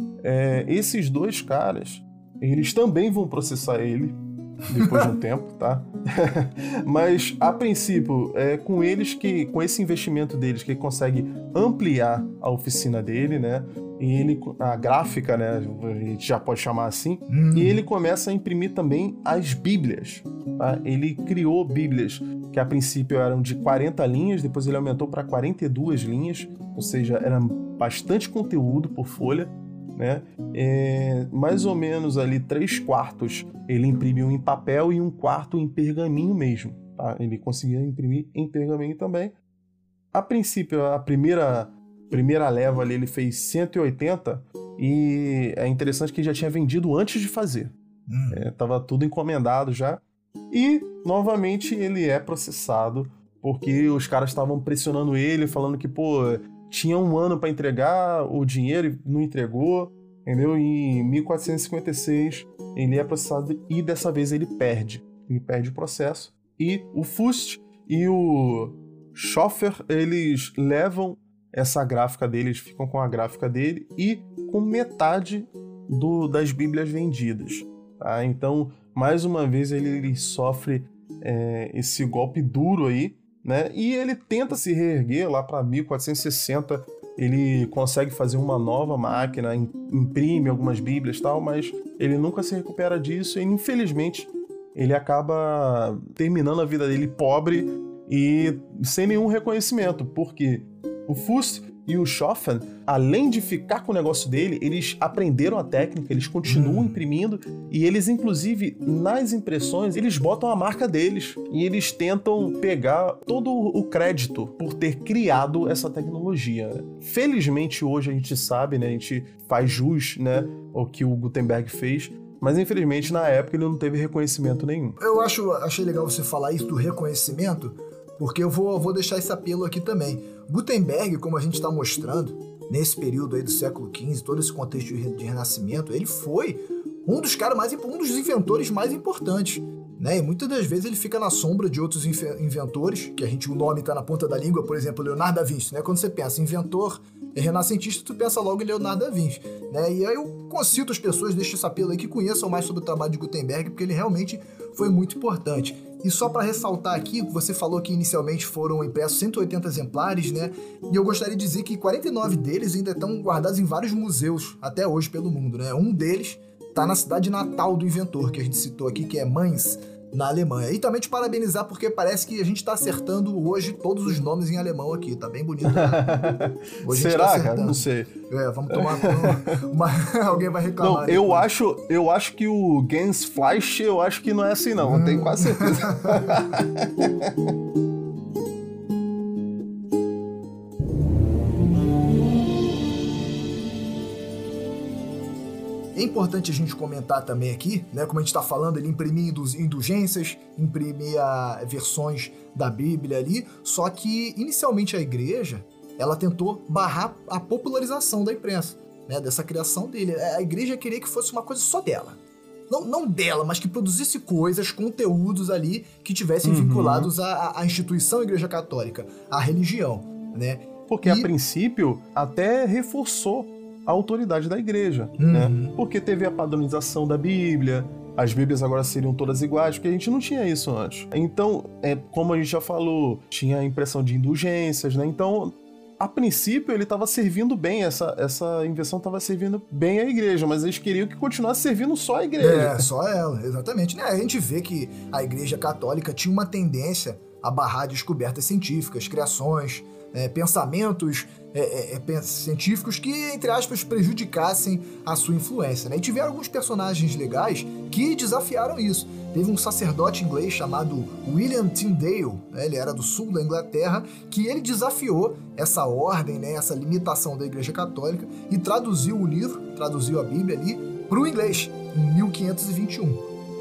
Esses 2 caras, eles também vão processar ele depois de um tempo, tá? Mas, a princípio, com esse investimento deles, que ele consegue ampliar a oficina dele, né? E a gráfica, né? A gente já pode chamar assim. E ele começa a imprimir também as bíblias, tá? Ele criou bíblias que a princípio eram de 40 linhas, depois ele aumentou para 42 linhas, ou seja, era bastante conteúdo por folha. né? Mais ou menos ali 3/4 ele imprimiu em papel e 1/4 em pergaminho mesmo, tá? Ele conseguia imprimir em pergaminho também. A princípio, a primeira leva ali, ele fez 180 e é interessante que ele já tinha vendido antes de fazer. Tava tudo encomendado já. E, novamente, ele é processado porque os caras estavam pressionando ele, falando que, tinha 1 ano para entregar o dinheiro e não entregou, entendeu? E em 1456 ele é processado e dessa vez ele perde. Ele perde o processo. E o Fust e o Schoeffer, eles levam essa gráfica dele, eles ficam com a gráfica dele e com metade das Bíblias vendidas. Tá? Então, mais uma vez, ele sofre esse golpe duro aí, né? E ele tenta se reerguer lá para 1460, ele consegue fazer uma nova máquina, imprime algumas Bíblias e tal, mas ele nunca se recupera disso e, infelizmente, ele acaba terminando a vida dele pobre e sem nenhum reconhecimento, porque o Fust e o Schoeffer, além de ficar com o negócio dele, eles aprenderam a técnica, eles continuam imprimindo e eles, inclusive, nas impressões, eles botam a marca deles e eles tentam pegar todo o crédito por ter criado essa tecnologia. Felizmente, hoje a gente sabe, né, a gente faz jus, né, ao que o Gutenberg fez, mas infelizmente na época ele não teve reconhecimento nenhum. Eu achei legal você falar isso do reconhecimento, porque eu vou deixar esse apelo aqui também. Gutenberg, como a gente está mostrando, nesse período aí do século XV, todo esse contexto de Renascimento, ele foi um dos inventores mais importantes, né? E muitas das vezes ele fica na sombra de outros inventores, o nome está na ponta da língua, por exemplo, Leonardo da Vinci, né? Quando você pensa inventor renascentista, tu pensa logo em Leonardo da Vinci, né? E aí eu concito as pessoas, deixo esse apelo aí, que conheçam mais sobre o trabalho de Gutenberg, porque ele realmente foi muito importante. E só para ressaltar aqui, você falou que inicialmente foram impressos 180 exemplares, né? E eu gostaria de dizer que 49 deles ainda estão guardados em vários museus até hoje pelo mundo, né? Um deles está na cidade natal do inventor, que a gente citou aqui, que é Mainz, na Alemanha. E também te parabenizar, porque parece que a gente está acertando hoje todos os nomes em alemão aqui. Tá bem bonito, né? Hoje será, cara? Não sei. Vamos tomar alguém vai reclamar. Não, eu acho que o Gensfleisch, eu acho que não é assim, não. Tenho quase certeza. É importante a gente comentar também aqui, né, como a gente está falando, ele imprimia indulgências, imprimia versões da Bíblia ali, só que inicialmente a igreja, ela tentou barrar a popularização da imprensa, né, dessa criação dele. A igreja queria que fosse uma coisa só dela. Não dela, mas que produzisse coisas, conteúdos ali que tivessem vinculados à instituição Igreja Católica, à religião, né? Porque a princípio até reforçou a autoridade da igreja, né? Porque teve a padronização da Bíblia, as Bíblias agora seriam todas iguais, porque a gente não tinha isso antes. Então, como a gente já falou, tinha a impressão de indulgências, né? Então, a princípio, ele estava servindo bem, essa invenção estava servindo bem a igreja, mas eles queriam que continuasse servindo só a igreja. Só ela, exatamente. Né? A gente vê que a Igreja Católica tinha uma tendência a barrar descobertas científicas, criações, pensamentos científicos que, entre aspas, prejudicassem a sua influência, né? E tiveram alguns personagens legais que desafiaram isso. Teve um sacerdote inglês chamado William Tyndale, né? Ele era do sul da Inglaterra, que ele desafiou essa ordem, né? Essa limitação da Igreja Católica e traduziu a Bíblia ali para o inglês, em 1521.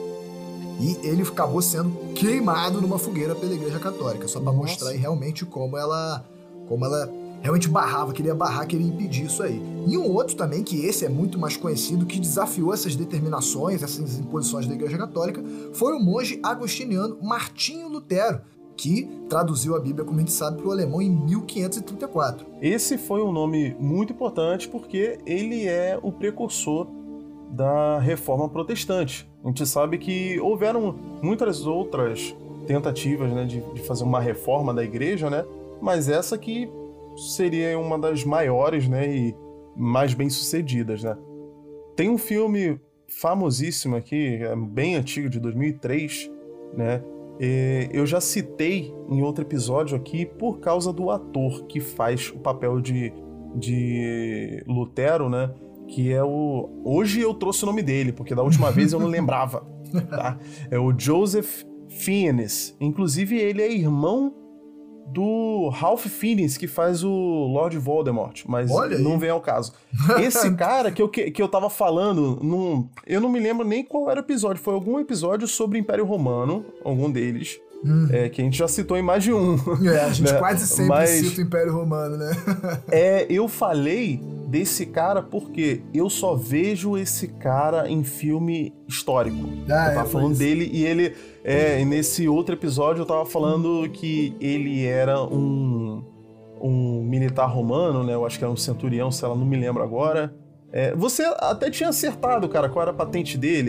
E ele acabou sendo queimado numa fogueira pela Igreja Católica, só para mostrar aí realmente como ela realmente queria impedir isso aí. E um outro também, que esse é muito mais conhecido, que desafiou essas determinações, essas imposições da Igreja Católica, foi o monge agostiniano Martinho Lutero, que traduziu a Bíblia, como a gente sabe, para o alemão em 1534. Esse foi um nome muito importante porque ele é o precursor da Reforma Protestante. A gente sabe que houveram muitas outras tentativas, né, de fazer uma reforma da igreja, né, mas essa que seria uma das maiores, né, e mais bem-sucedidas, né. Tem um filme famosíssimo aqui, bem antigo, de 2003, né, eu já citei em outro episódio aqui por causa do ator que faz o papel de Lutero, né. que é o... Hoje eu trouxe o nome dele, porque da última vez eu não lembrava, tá? É o Joseph Fiennes. Inclusive, ele é irmão do Ralph Fiennes, que faz o Lord Voldemort, mas não vem ao caso. Esse cara que eu tava falando, eu não me lembro nem qual era o episódio, foi algum episódio sobre o Império Romano, algum deles, que a gente já citou em mais de um. A gente quase sempre cita o Império Romano, né? Eu falei desse cara porque eu só vejo esse cara em filme histórico. Eu tava falando dele e ele... nesse outro episódio eu tava falando que ele era um militar romano, né? Eu acho que era um centurião, sei lá, não me lembro agora. Você até tinha acertado, cara, qual era a patente dele.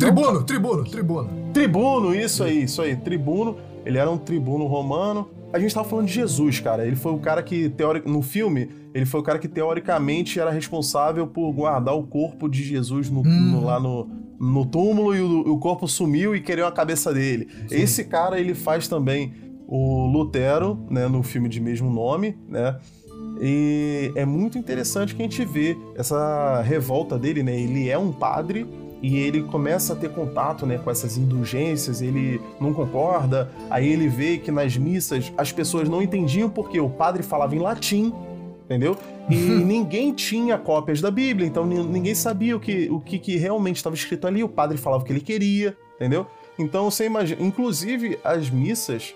Tribuno, isso aí, tribuno. Ele era um tribuno romano. A gente tava falando de Jesus, cara. Ele foi o cara que, no filme, ele foi o cara que teoricamente era responsável por guardar o corpo de Jesus lá no túmulo, e o corpo sumiu e queriam a cabeça dele. Sim. Esse cara, ele faz também o Lutero, né, no filme de mesmo nome, né? E é muito interessante que a gente vê essa revolta dele, né? Ele é um padre e ele começa a ter contato, né, com essas indulgências, ele não concorda, aí ele vê que nas missas as pessoas não entendiam porque o padre falava em latim, entendeu? E ninguém tinha cópias da Bíblia, então ninguém sabia o que realmente estava escrito ali, o padre falava o que ele queria, entendeu? Então você imagina, inclusive as missas,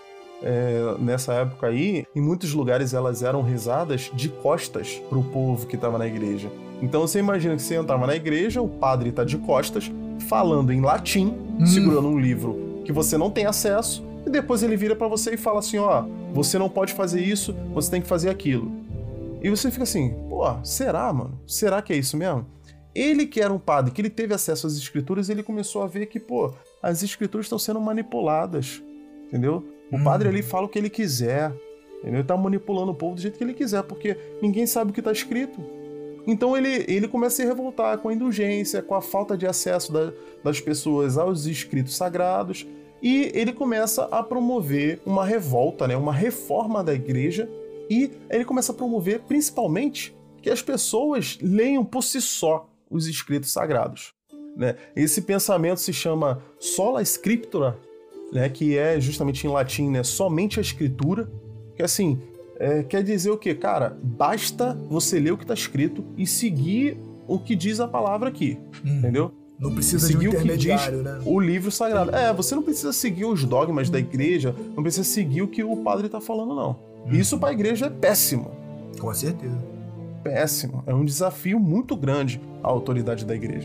nessa época aí, em muitos lugares elas eram rezadas de costas pro povo que estava na igreja. Então você imagina que você entrava na igreja, o padre tá de costas, falando em latim, segurando um livro que você não tem acesso, e depois ele vira pra você e fala assim, ó, você não pode fazer isso, você tem que fazer aquilo. E você fica assim, pô, será, mano? Será que é isso mesmo? Ele que era um padre, que ele teve acesso às escrituras, ele começou a ver que, pô, as escrituras estão sendo manipuladas, entendeu? O padre ali fala o que ele quiser, ele tá manipulando o povo do jeito que ele quiser, porque ninguém sabe o que tá escrito. Então ele começa a se revoltar com a indulgência, com a falta de acesso das pessoas aos escritos sagrados, e ele começa a promover uma revolta, né, uma reforma da igreja, e ele começa a promover principalmente que as pessoas leiam por si só os escritos sagrados, né? Esse pensamento se chama sola scriptura, né, que é justamente em latim, né, somente a escritura, que assim, quer dizer o quê? Cara, basta você ler o que está escrito e seguir o que diz a palavra aqui, entendeu? Não precisa seguir de um intermediário, né? O livro sagrado. Você não precisa seguir os dogmas da igreja, não precisa seguir o que o padre está falando, não. Isso para a igreja é péssimo. Com certeza. Péssimo. É um desafio muito grande à autoridade da igreja.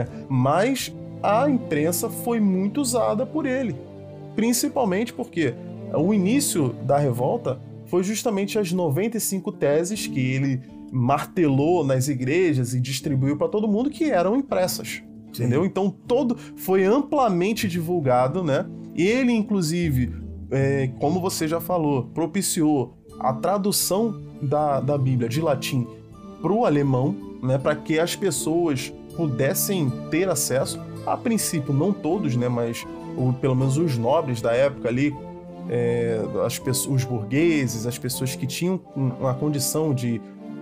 Mas a imprensa foi muito usada por ele. Principalmente porque o início da revolta foi justamente as 95 teses que ele martelou nas igrejas e distribuiu para todo mundo, que eram impressas, entendeu? Então todo foi amplamente divulgado, né? Ele, inclusive, como você já falou, propiciou a tradução da Bíblia de latim para o alemão, né? Para que as pessoas pudessem ter acesso. A princípio, não todos, né? Mas pelo menos os nobres da época ali, os burgueses, as pessoas que tinham uma condição de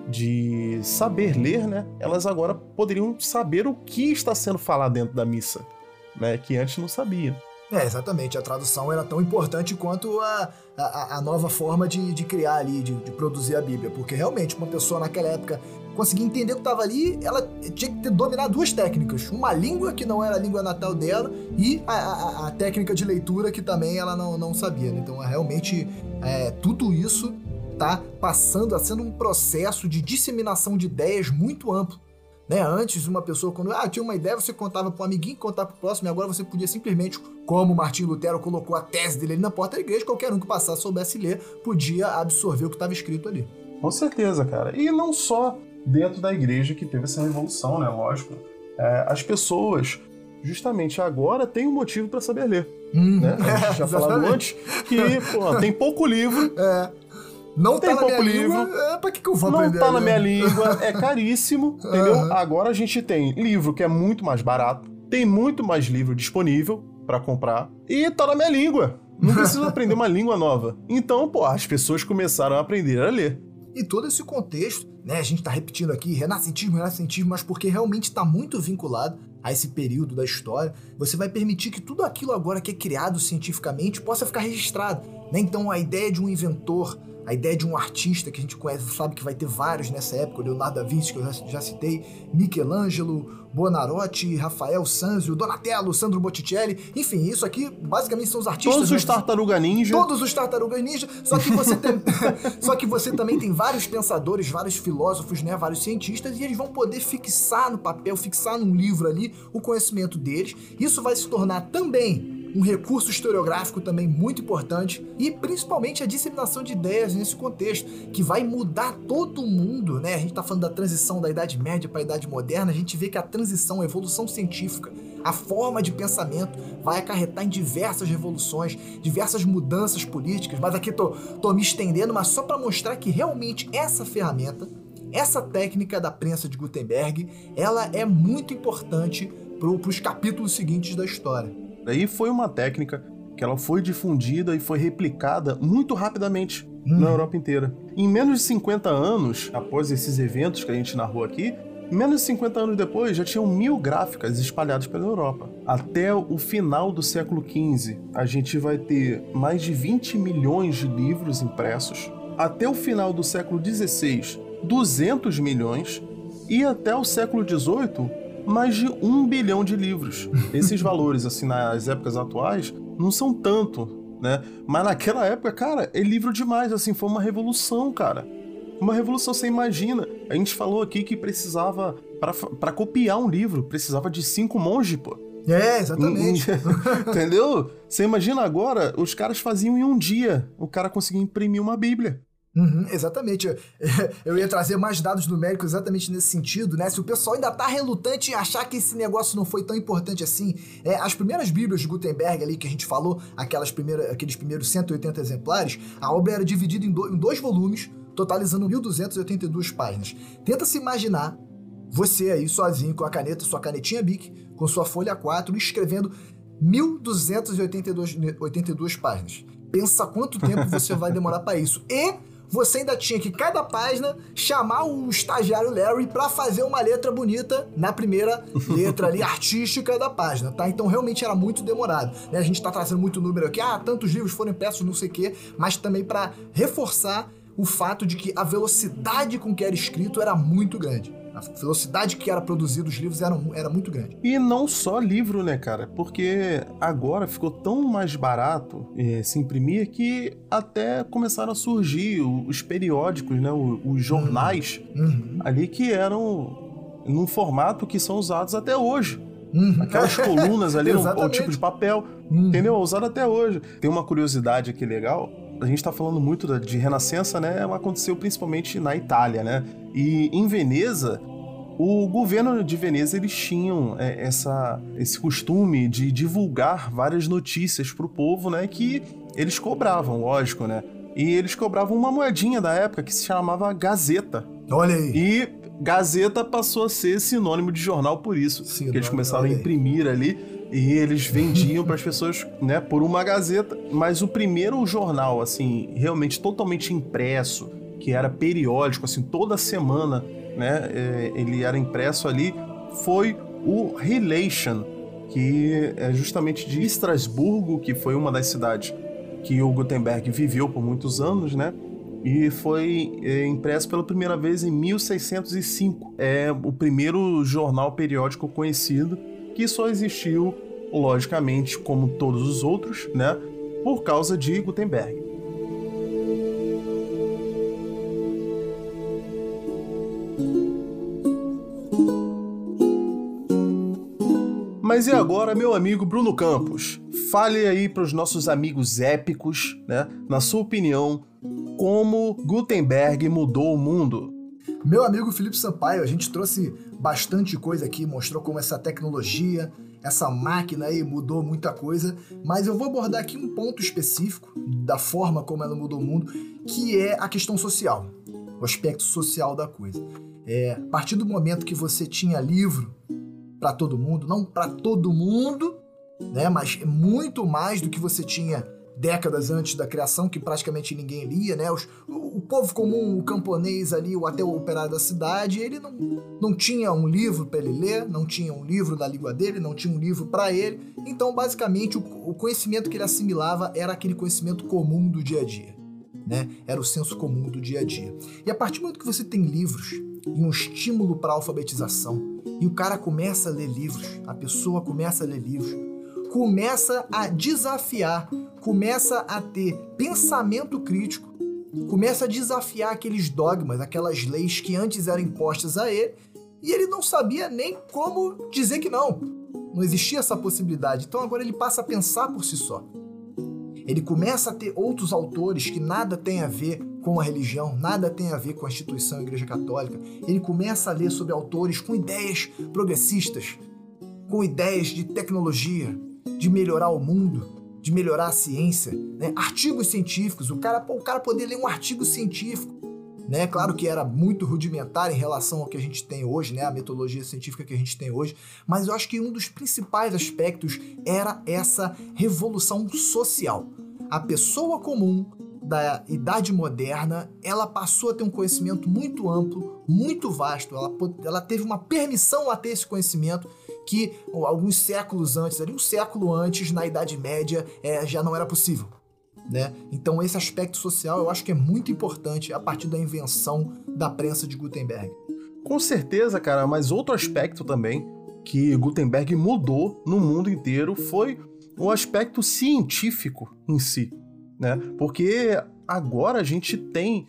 saber ler, né? Elas agora poderiam saber o que está sendo falado dentro da missa, né? Que antes não sabiam. Exatamente. A tradução era tão importante quanto a nova forma de criar ali, de produzir a Bíblia. Porque realmente uma pessoa naquela época conseguir entender o que estava ali, ela tinha que dominar duas técnicas. Uma língua que não era a língua natal dela e a técnica de leitura que também ela não sabia, né? Então, realmente, tudo isso tá passando a sendo um processo de disseminação de ideias muito amplo, né? Antes, uma pessoa, quando tinha uma ideia, você contava para um amiguinho, contava para o próximo, e agora você podia simplesmente, como Martinho Lutero colocou a tese dele ali na porta da igreja, qualquer um que passasse, soubesse ler, podia absorver o que estava escrito ali. Com certeza, cara. E não só dentro da igreja que teve essa revolução, né? Lógico. As pessoas, justamente agora, têm um motivo para saber ler. Né? A gente já falado antes que tem pouco livro. Não tem tá na minha língua, pra que eu vou aprender? Não tá na minha língua, é caríssimo, entendeu? Agora a gente tem livro que é muito mais barato, tem muito mais livro disponível pra comprar e tá na minha língua. Não preciso aprender uma língua nova. Então, as pessoas começaram a aprender a ler. E todo esse contexto, né, a gente está repetindo aqui, renascentismo, mas porque realmente está muito vinculado a esse período da história, você vai permitir que tudo aquilo agora que é criado cientificamente possa ficar registrado, né? Então a ideia de um inventor, a ideia de um artista que a gente conhece, sabe que vai ter vários nessa época, Leonardo da Vinci, que eu já citei, Michelangelo, Buonarroti, Rafael Sanzio, Donatello, Sandro Botticelli, enfim, isso aqui basicamente são os artistas. Todos os Tartaruga Ninja. Todos os Tartarugas Ninja, só que você também tem vários pensadores, vários filósofos, né, vários cientistas, e eles vão poder fixar no papel, fixar num livro ali o conhecimento deles. Isso vai se tornar também um recurso historiográfico também muito importante e principalmente a disseminação de ideias nesse contexto, que vai mudar todo mundo, né? A gente tá falando da transição da Idade Média para a Idade Moderna, a gente vê que a transição, a evolução científica, a forma de pensamento vai acarretar em diversas revoluções, diversas mudanças políticas, mas aqui tô me estendendo, mas só para mostrar que realmente essa ferramenta, essa técnica da prensa de Gutenberg, ela é muito importante para os capítulos seguintes da história. Daí foi uma técnica que ela foi difundida e foi replicada muito rapidamente na Europa inteira. Em menos de 50 anos, após esses eventos que a gente narrou aqui, menos de 50 anos depois já tinham 1000 gráficas espalhadas pela Europa. Até o final do século XV, a gente vai ter mais de 20 milhões de livros impressos. Até o final do século XVI, 200 milhões. E até o século XVIII, mais de 1 bilhão de livros. Esses valores, assim, nas épocas atuais, não são tanto, né? Mas naquela época, cara, é livro demais, assim, foi uma revolução, cara. Uma revolução, você imagina. A gente falou aqui que precisava, para copiar um livro, precisava de 5 monges, pô. É, exatamente. Entendeu? Você imagina agora, os caras faziam em um dia, o cara conseguia imprimir uma Bíblia. Exatamente. Eu ia trazer mais dados numéricos exatamente nesse sentido, né? Se o pessoal ainda tá relutante em achar que esse negócio não foi tão importante assim, as primeiras bíblias de Gutenberg ali que a gente falou, aqueles primeiros 180 exemplares, a obra era dividida em dois volumes, totalizando 1.282 páginas. Tenta se imaginar você aí sozinho com a caneta, sua canetinha Bic, com sua folha A4, escrevendo 1.282 páginas. Pensa quanto tempo você vai demorar para isso. E você ainda tinha que, cada página, chamar o estagiário Larry para fazer uma letra bonita na primeira letra ali, artística da página, tá? Então, realmente era muito demorado, né? A gente tá trazendo muito número aqui, tantos livros foram impressos, não sei o quê, mas também para reforçar o fato de que a velocidade com que era escrito era muito grande. A velocidade que era produzido os livros era muito grande. E não só livro, né, cara? Porque agora ficou tão mais barato se imprimir que até começaram a surgir os periódicos, né? Os jornais ali que eram num formato que são usados até hoje. Aquelas colunas ali, o tipo de papel, entendeu? Usado até hoje. Tem uma curiosidade aqui legal. A gente tá falando muito de Renascença, né? Ela aconteceu principalmente na Itália, né? E em Veneza, o governo de Veneza, eles tinham esse costume de divulgar várias notícias pro povo, né? Que eles cobravam, lógico, né? E eles cobravam uma moedinha da época que se chamava Gazeta. Olha aí! E Gazeta passou a ser sinônimo de jornal por isso. Sim, que eles começaram a imprimir ali. E eles vendiam para as pessoas, né, por uma Gazeta. Mas o primeiro jornal, assim, realmente totalmente impresso, que era periódico, assim, toda semana, né, ele era impresso ali, foi o Relation, que é justamente de Estrasburgo, que foi uma das cidades que o Gutenberg viveu por muitos anos, né? E foi impresso pela primeira vez em 1605. É o primeiro jornal periódico conhecido, que só existiu, logicamente, como todos os outros, né, por causa de Gutenberg. Mas e agora, meu amigo Bruno Campos? Fale aí para os nossos amigos épicos, né, na sua opinião, como Gutenberg mudou o mundo. Meu amigo Felipe Sampaio, a gente trouxe bastante coisa aqui, mostrou como essa tecnologia, essa máquina aí mudou muita coisa, mas eu vou abordar aqui um ponto específico da forma como ela mudou o mundo, que é a questão social, o aspecto social da coisa. A partir do momento que você tinha livro para todo mundo, não para todo mundo, né, mas muito mais do que você tinha décadas antes da criação, que praticamente ninguém lia, né? O povo comum, o camponês ali, ou até o operário da cidade, ele não tinha um livro para ele ler, não tinha um livro da língua dele, não tinha um livro para ele. Então, basicamente, o conhecimento que ele assimilava era aquele conhecimento comum do dia a dia, né? Era o senso comum do dia a dia. E a partir do momento que você tem livros e um estímulo para a alfabetização, e o cara começa a ler livros, a pessoa começa a ler livros, começa a desafiar, começa a ter pensamento crítico, começa a desafiar aqueles dogmas, aquelas leis que antes eram impostas a ele, e ele não sabia nem como dizer que não. Não existia essa possibilidade. Então agora ele passa a pensar por si só. Ele começa a ter outros autores que nada tem a ver com a religião, nada tem a ver com a instituição a Igreja Católica. Ele começa a ler sobre autores com ideias progressistas, com ideias de tecnologia, de melhorar o mundo, de melhorar a ciência, né? Artigos científicos, o cara poder ler um artigo científico, né? Claro que era muito rudimentar em relação ao que a gente tem hoje, né? A metodologia científica que a gente tem hoje, mas eu acho que um dos principais aspectos era essa revolução social. A pessoa comum da idade moderna, ela passou a ter um conhecimento muito amplo, muito vasto, ela teve uma permissão a ter esse conhecimento que alguns séculos antes, ali um século antes, na Idade Média, já não era possível, né? Então esse aspecto social eu acho que é muito importante a partir da invenção da prensa de Gutenberg. Com certeza, cara, mas outro aspecto também que Gutenberg mudou no mundo inteiro foi o aspecto científico em si, né? Porque agora a gente tem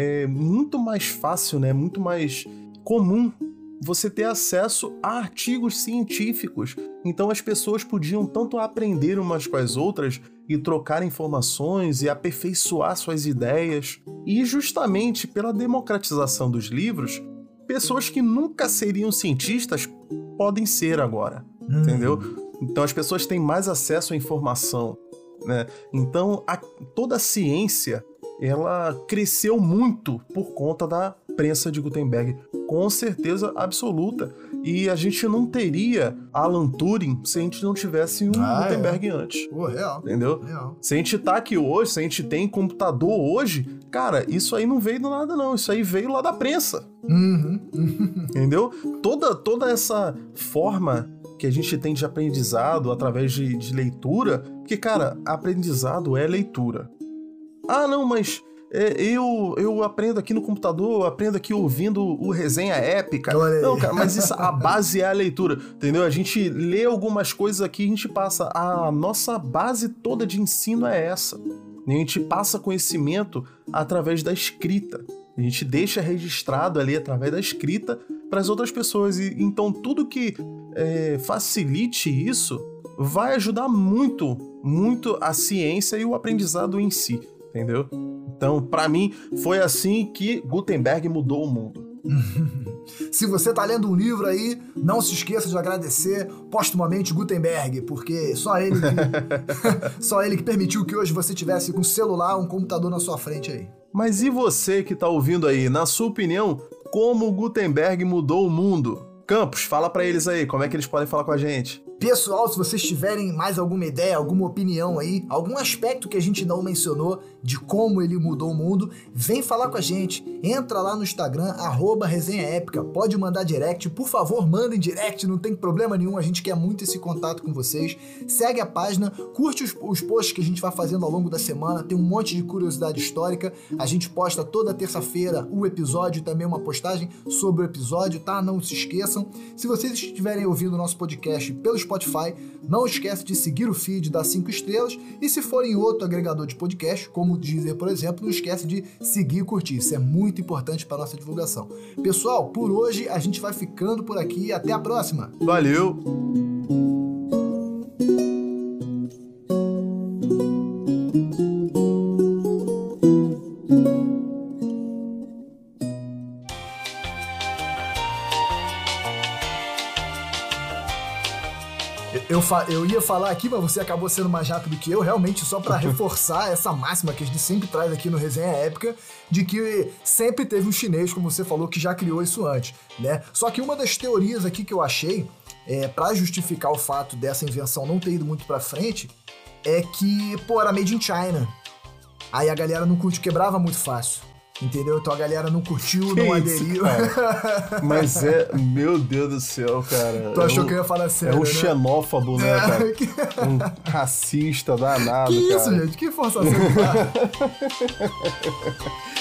muito mais fácil, né? Muito mais comum você ter acesso a artigos científicos. Então as pessoas podiam tanto aprender umas com as outras e trocar informações e aperfeiçoar suas ideias. E justamente pela democratização dos livros, pessoas que nunca seriam cientistas podem ser agora, entendeu? Então as pessoas têm mais acesso à informação, né? Então toda a ciência, ela cresceu muito por conta da prensa de Gutenberg, com certeza absoluta. E a gente não teria Alan Turing se a gente não tivesse um Gutenberg antes. Real. Entendeu? Real. Se a gente tá aqui hoje, se a gente tem computador hoje, cara, isso aí não veio do nada não, isso aí veio lá da prensa. Entendeu? Toda essa forma que a gente tem de aprendizado através de leitura, porque, cara, aprendizado é leitura. Ah, não, mas eu aprendo aqui no computador, eu aprendo aqui ouvindo o Resenha Épica. Não, cara, mas a base é a leitura, entendeu? A gente lê algumas coisas aqui, a gente passa. A nossa base toda de ensino é essa. A gente passa conhecimento através da escrita. A gente deixa registrado ali através da escrita para as outras pessoas. E então tudo que facilite isso vai ajudar muito, muito a ciência e o aprendizado em si, entendeu? Então, para mim, foi assim que Gutenberg mudou o mundo. Se você tá lendo um livro aí, não se esqueça de agradecer postumamente Gutenberg, porque só ele que permitiu que hoje você tivesse com um celular, um computador na sua frente aí. Mas e você que tá ouvindo aí, na sua opinião, como Gutenberg mudou o mundo? Campos, fala pra eles aí, como é que eles podem falar com a gente? Pessoal, se vocês tiverem mais alguma ideia, alguma opinião aí, algum aspecto que a gente não mencionou de como ele mudou o mundo, vem falar com a gente. Entra lá no Instagram, @resenhaépica. Pode mandar direct, por favor, mandem direct, não tem problema nenhum, a gente quer muito esse contato com vocês. Segue a página, curte os posts que a gente vai fazendo ao longo da semana, tem um monte de curiosidade histórica. A gente posta toda terça-feira o episódio e também uma postagem sobre o episódio, tá? Não se esqueçam. Se vocês estiverem ouvindo o nosso podcast pelo Spotify, não esquece de seguir o feed, dar 5 estrelas, e se for em outro agregador de podcast, como o Deezer, por exemplo, não esquece de seguir e curtir, isso é muito importante para nossa divulgação. Pessoal, por hoje a gente vai ficando por aqui, até a próxima! Valeu! Eu ia falar aqui, mas você acabou sendo mais rápido que eu, realmente só para reforçar essa máxima que a gente sempre traz aqui no Resenha Épica, de que sempre teve um chinês, como você falou, que já criou isso antes, né? Só que uma das teorias aqui que eu achei, para justificar o fato dessa invenção não ter ido muito para frente, é que, pô, era made in China. Aí a galera não curte, quebrava muito fácil. Entendeu? Então a galera não curtiu, não aderiu. Mas meu Deus do céu, cara. Tu achou que eu ia falar sério, É um né? xenófobo, né, cara? Um racista danado, que cara. isso, gente? Que forçação de barra.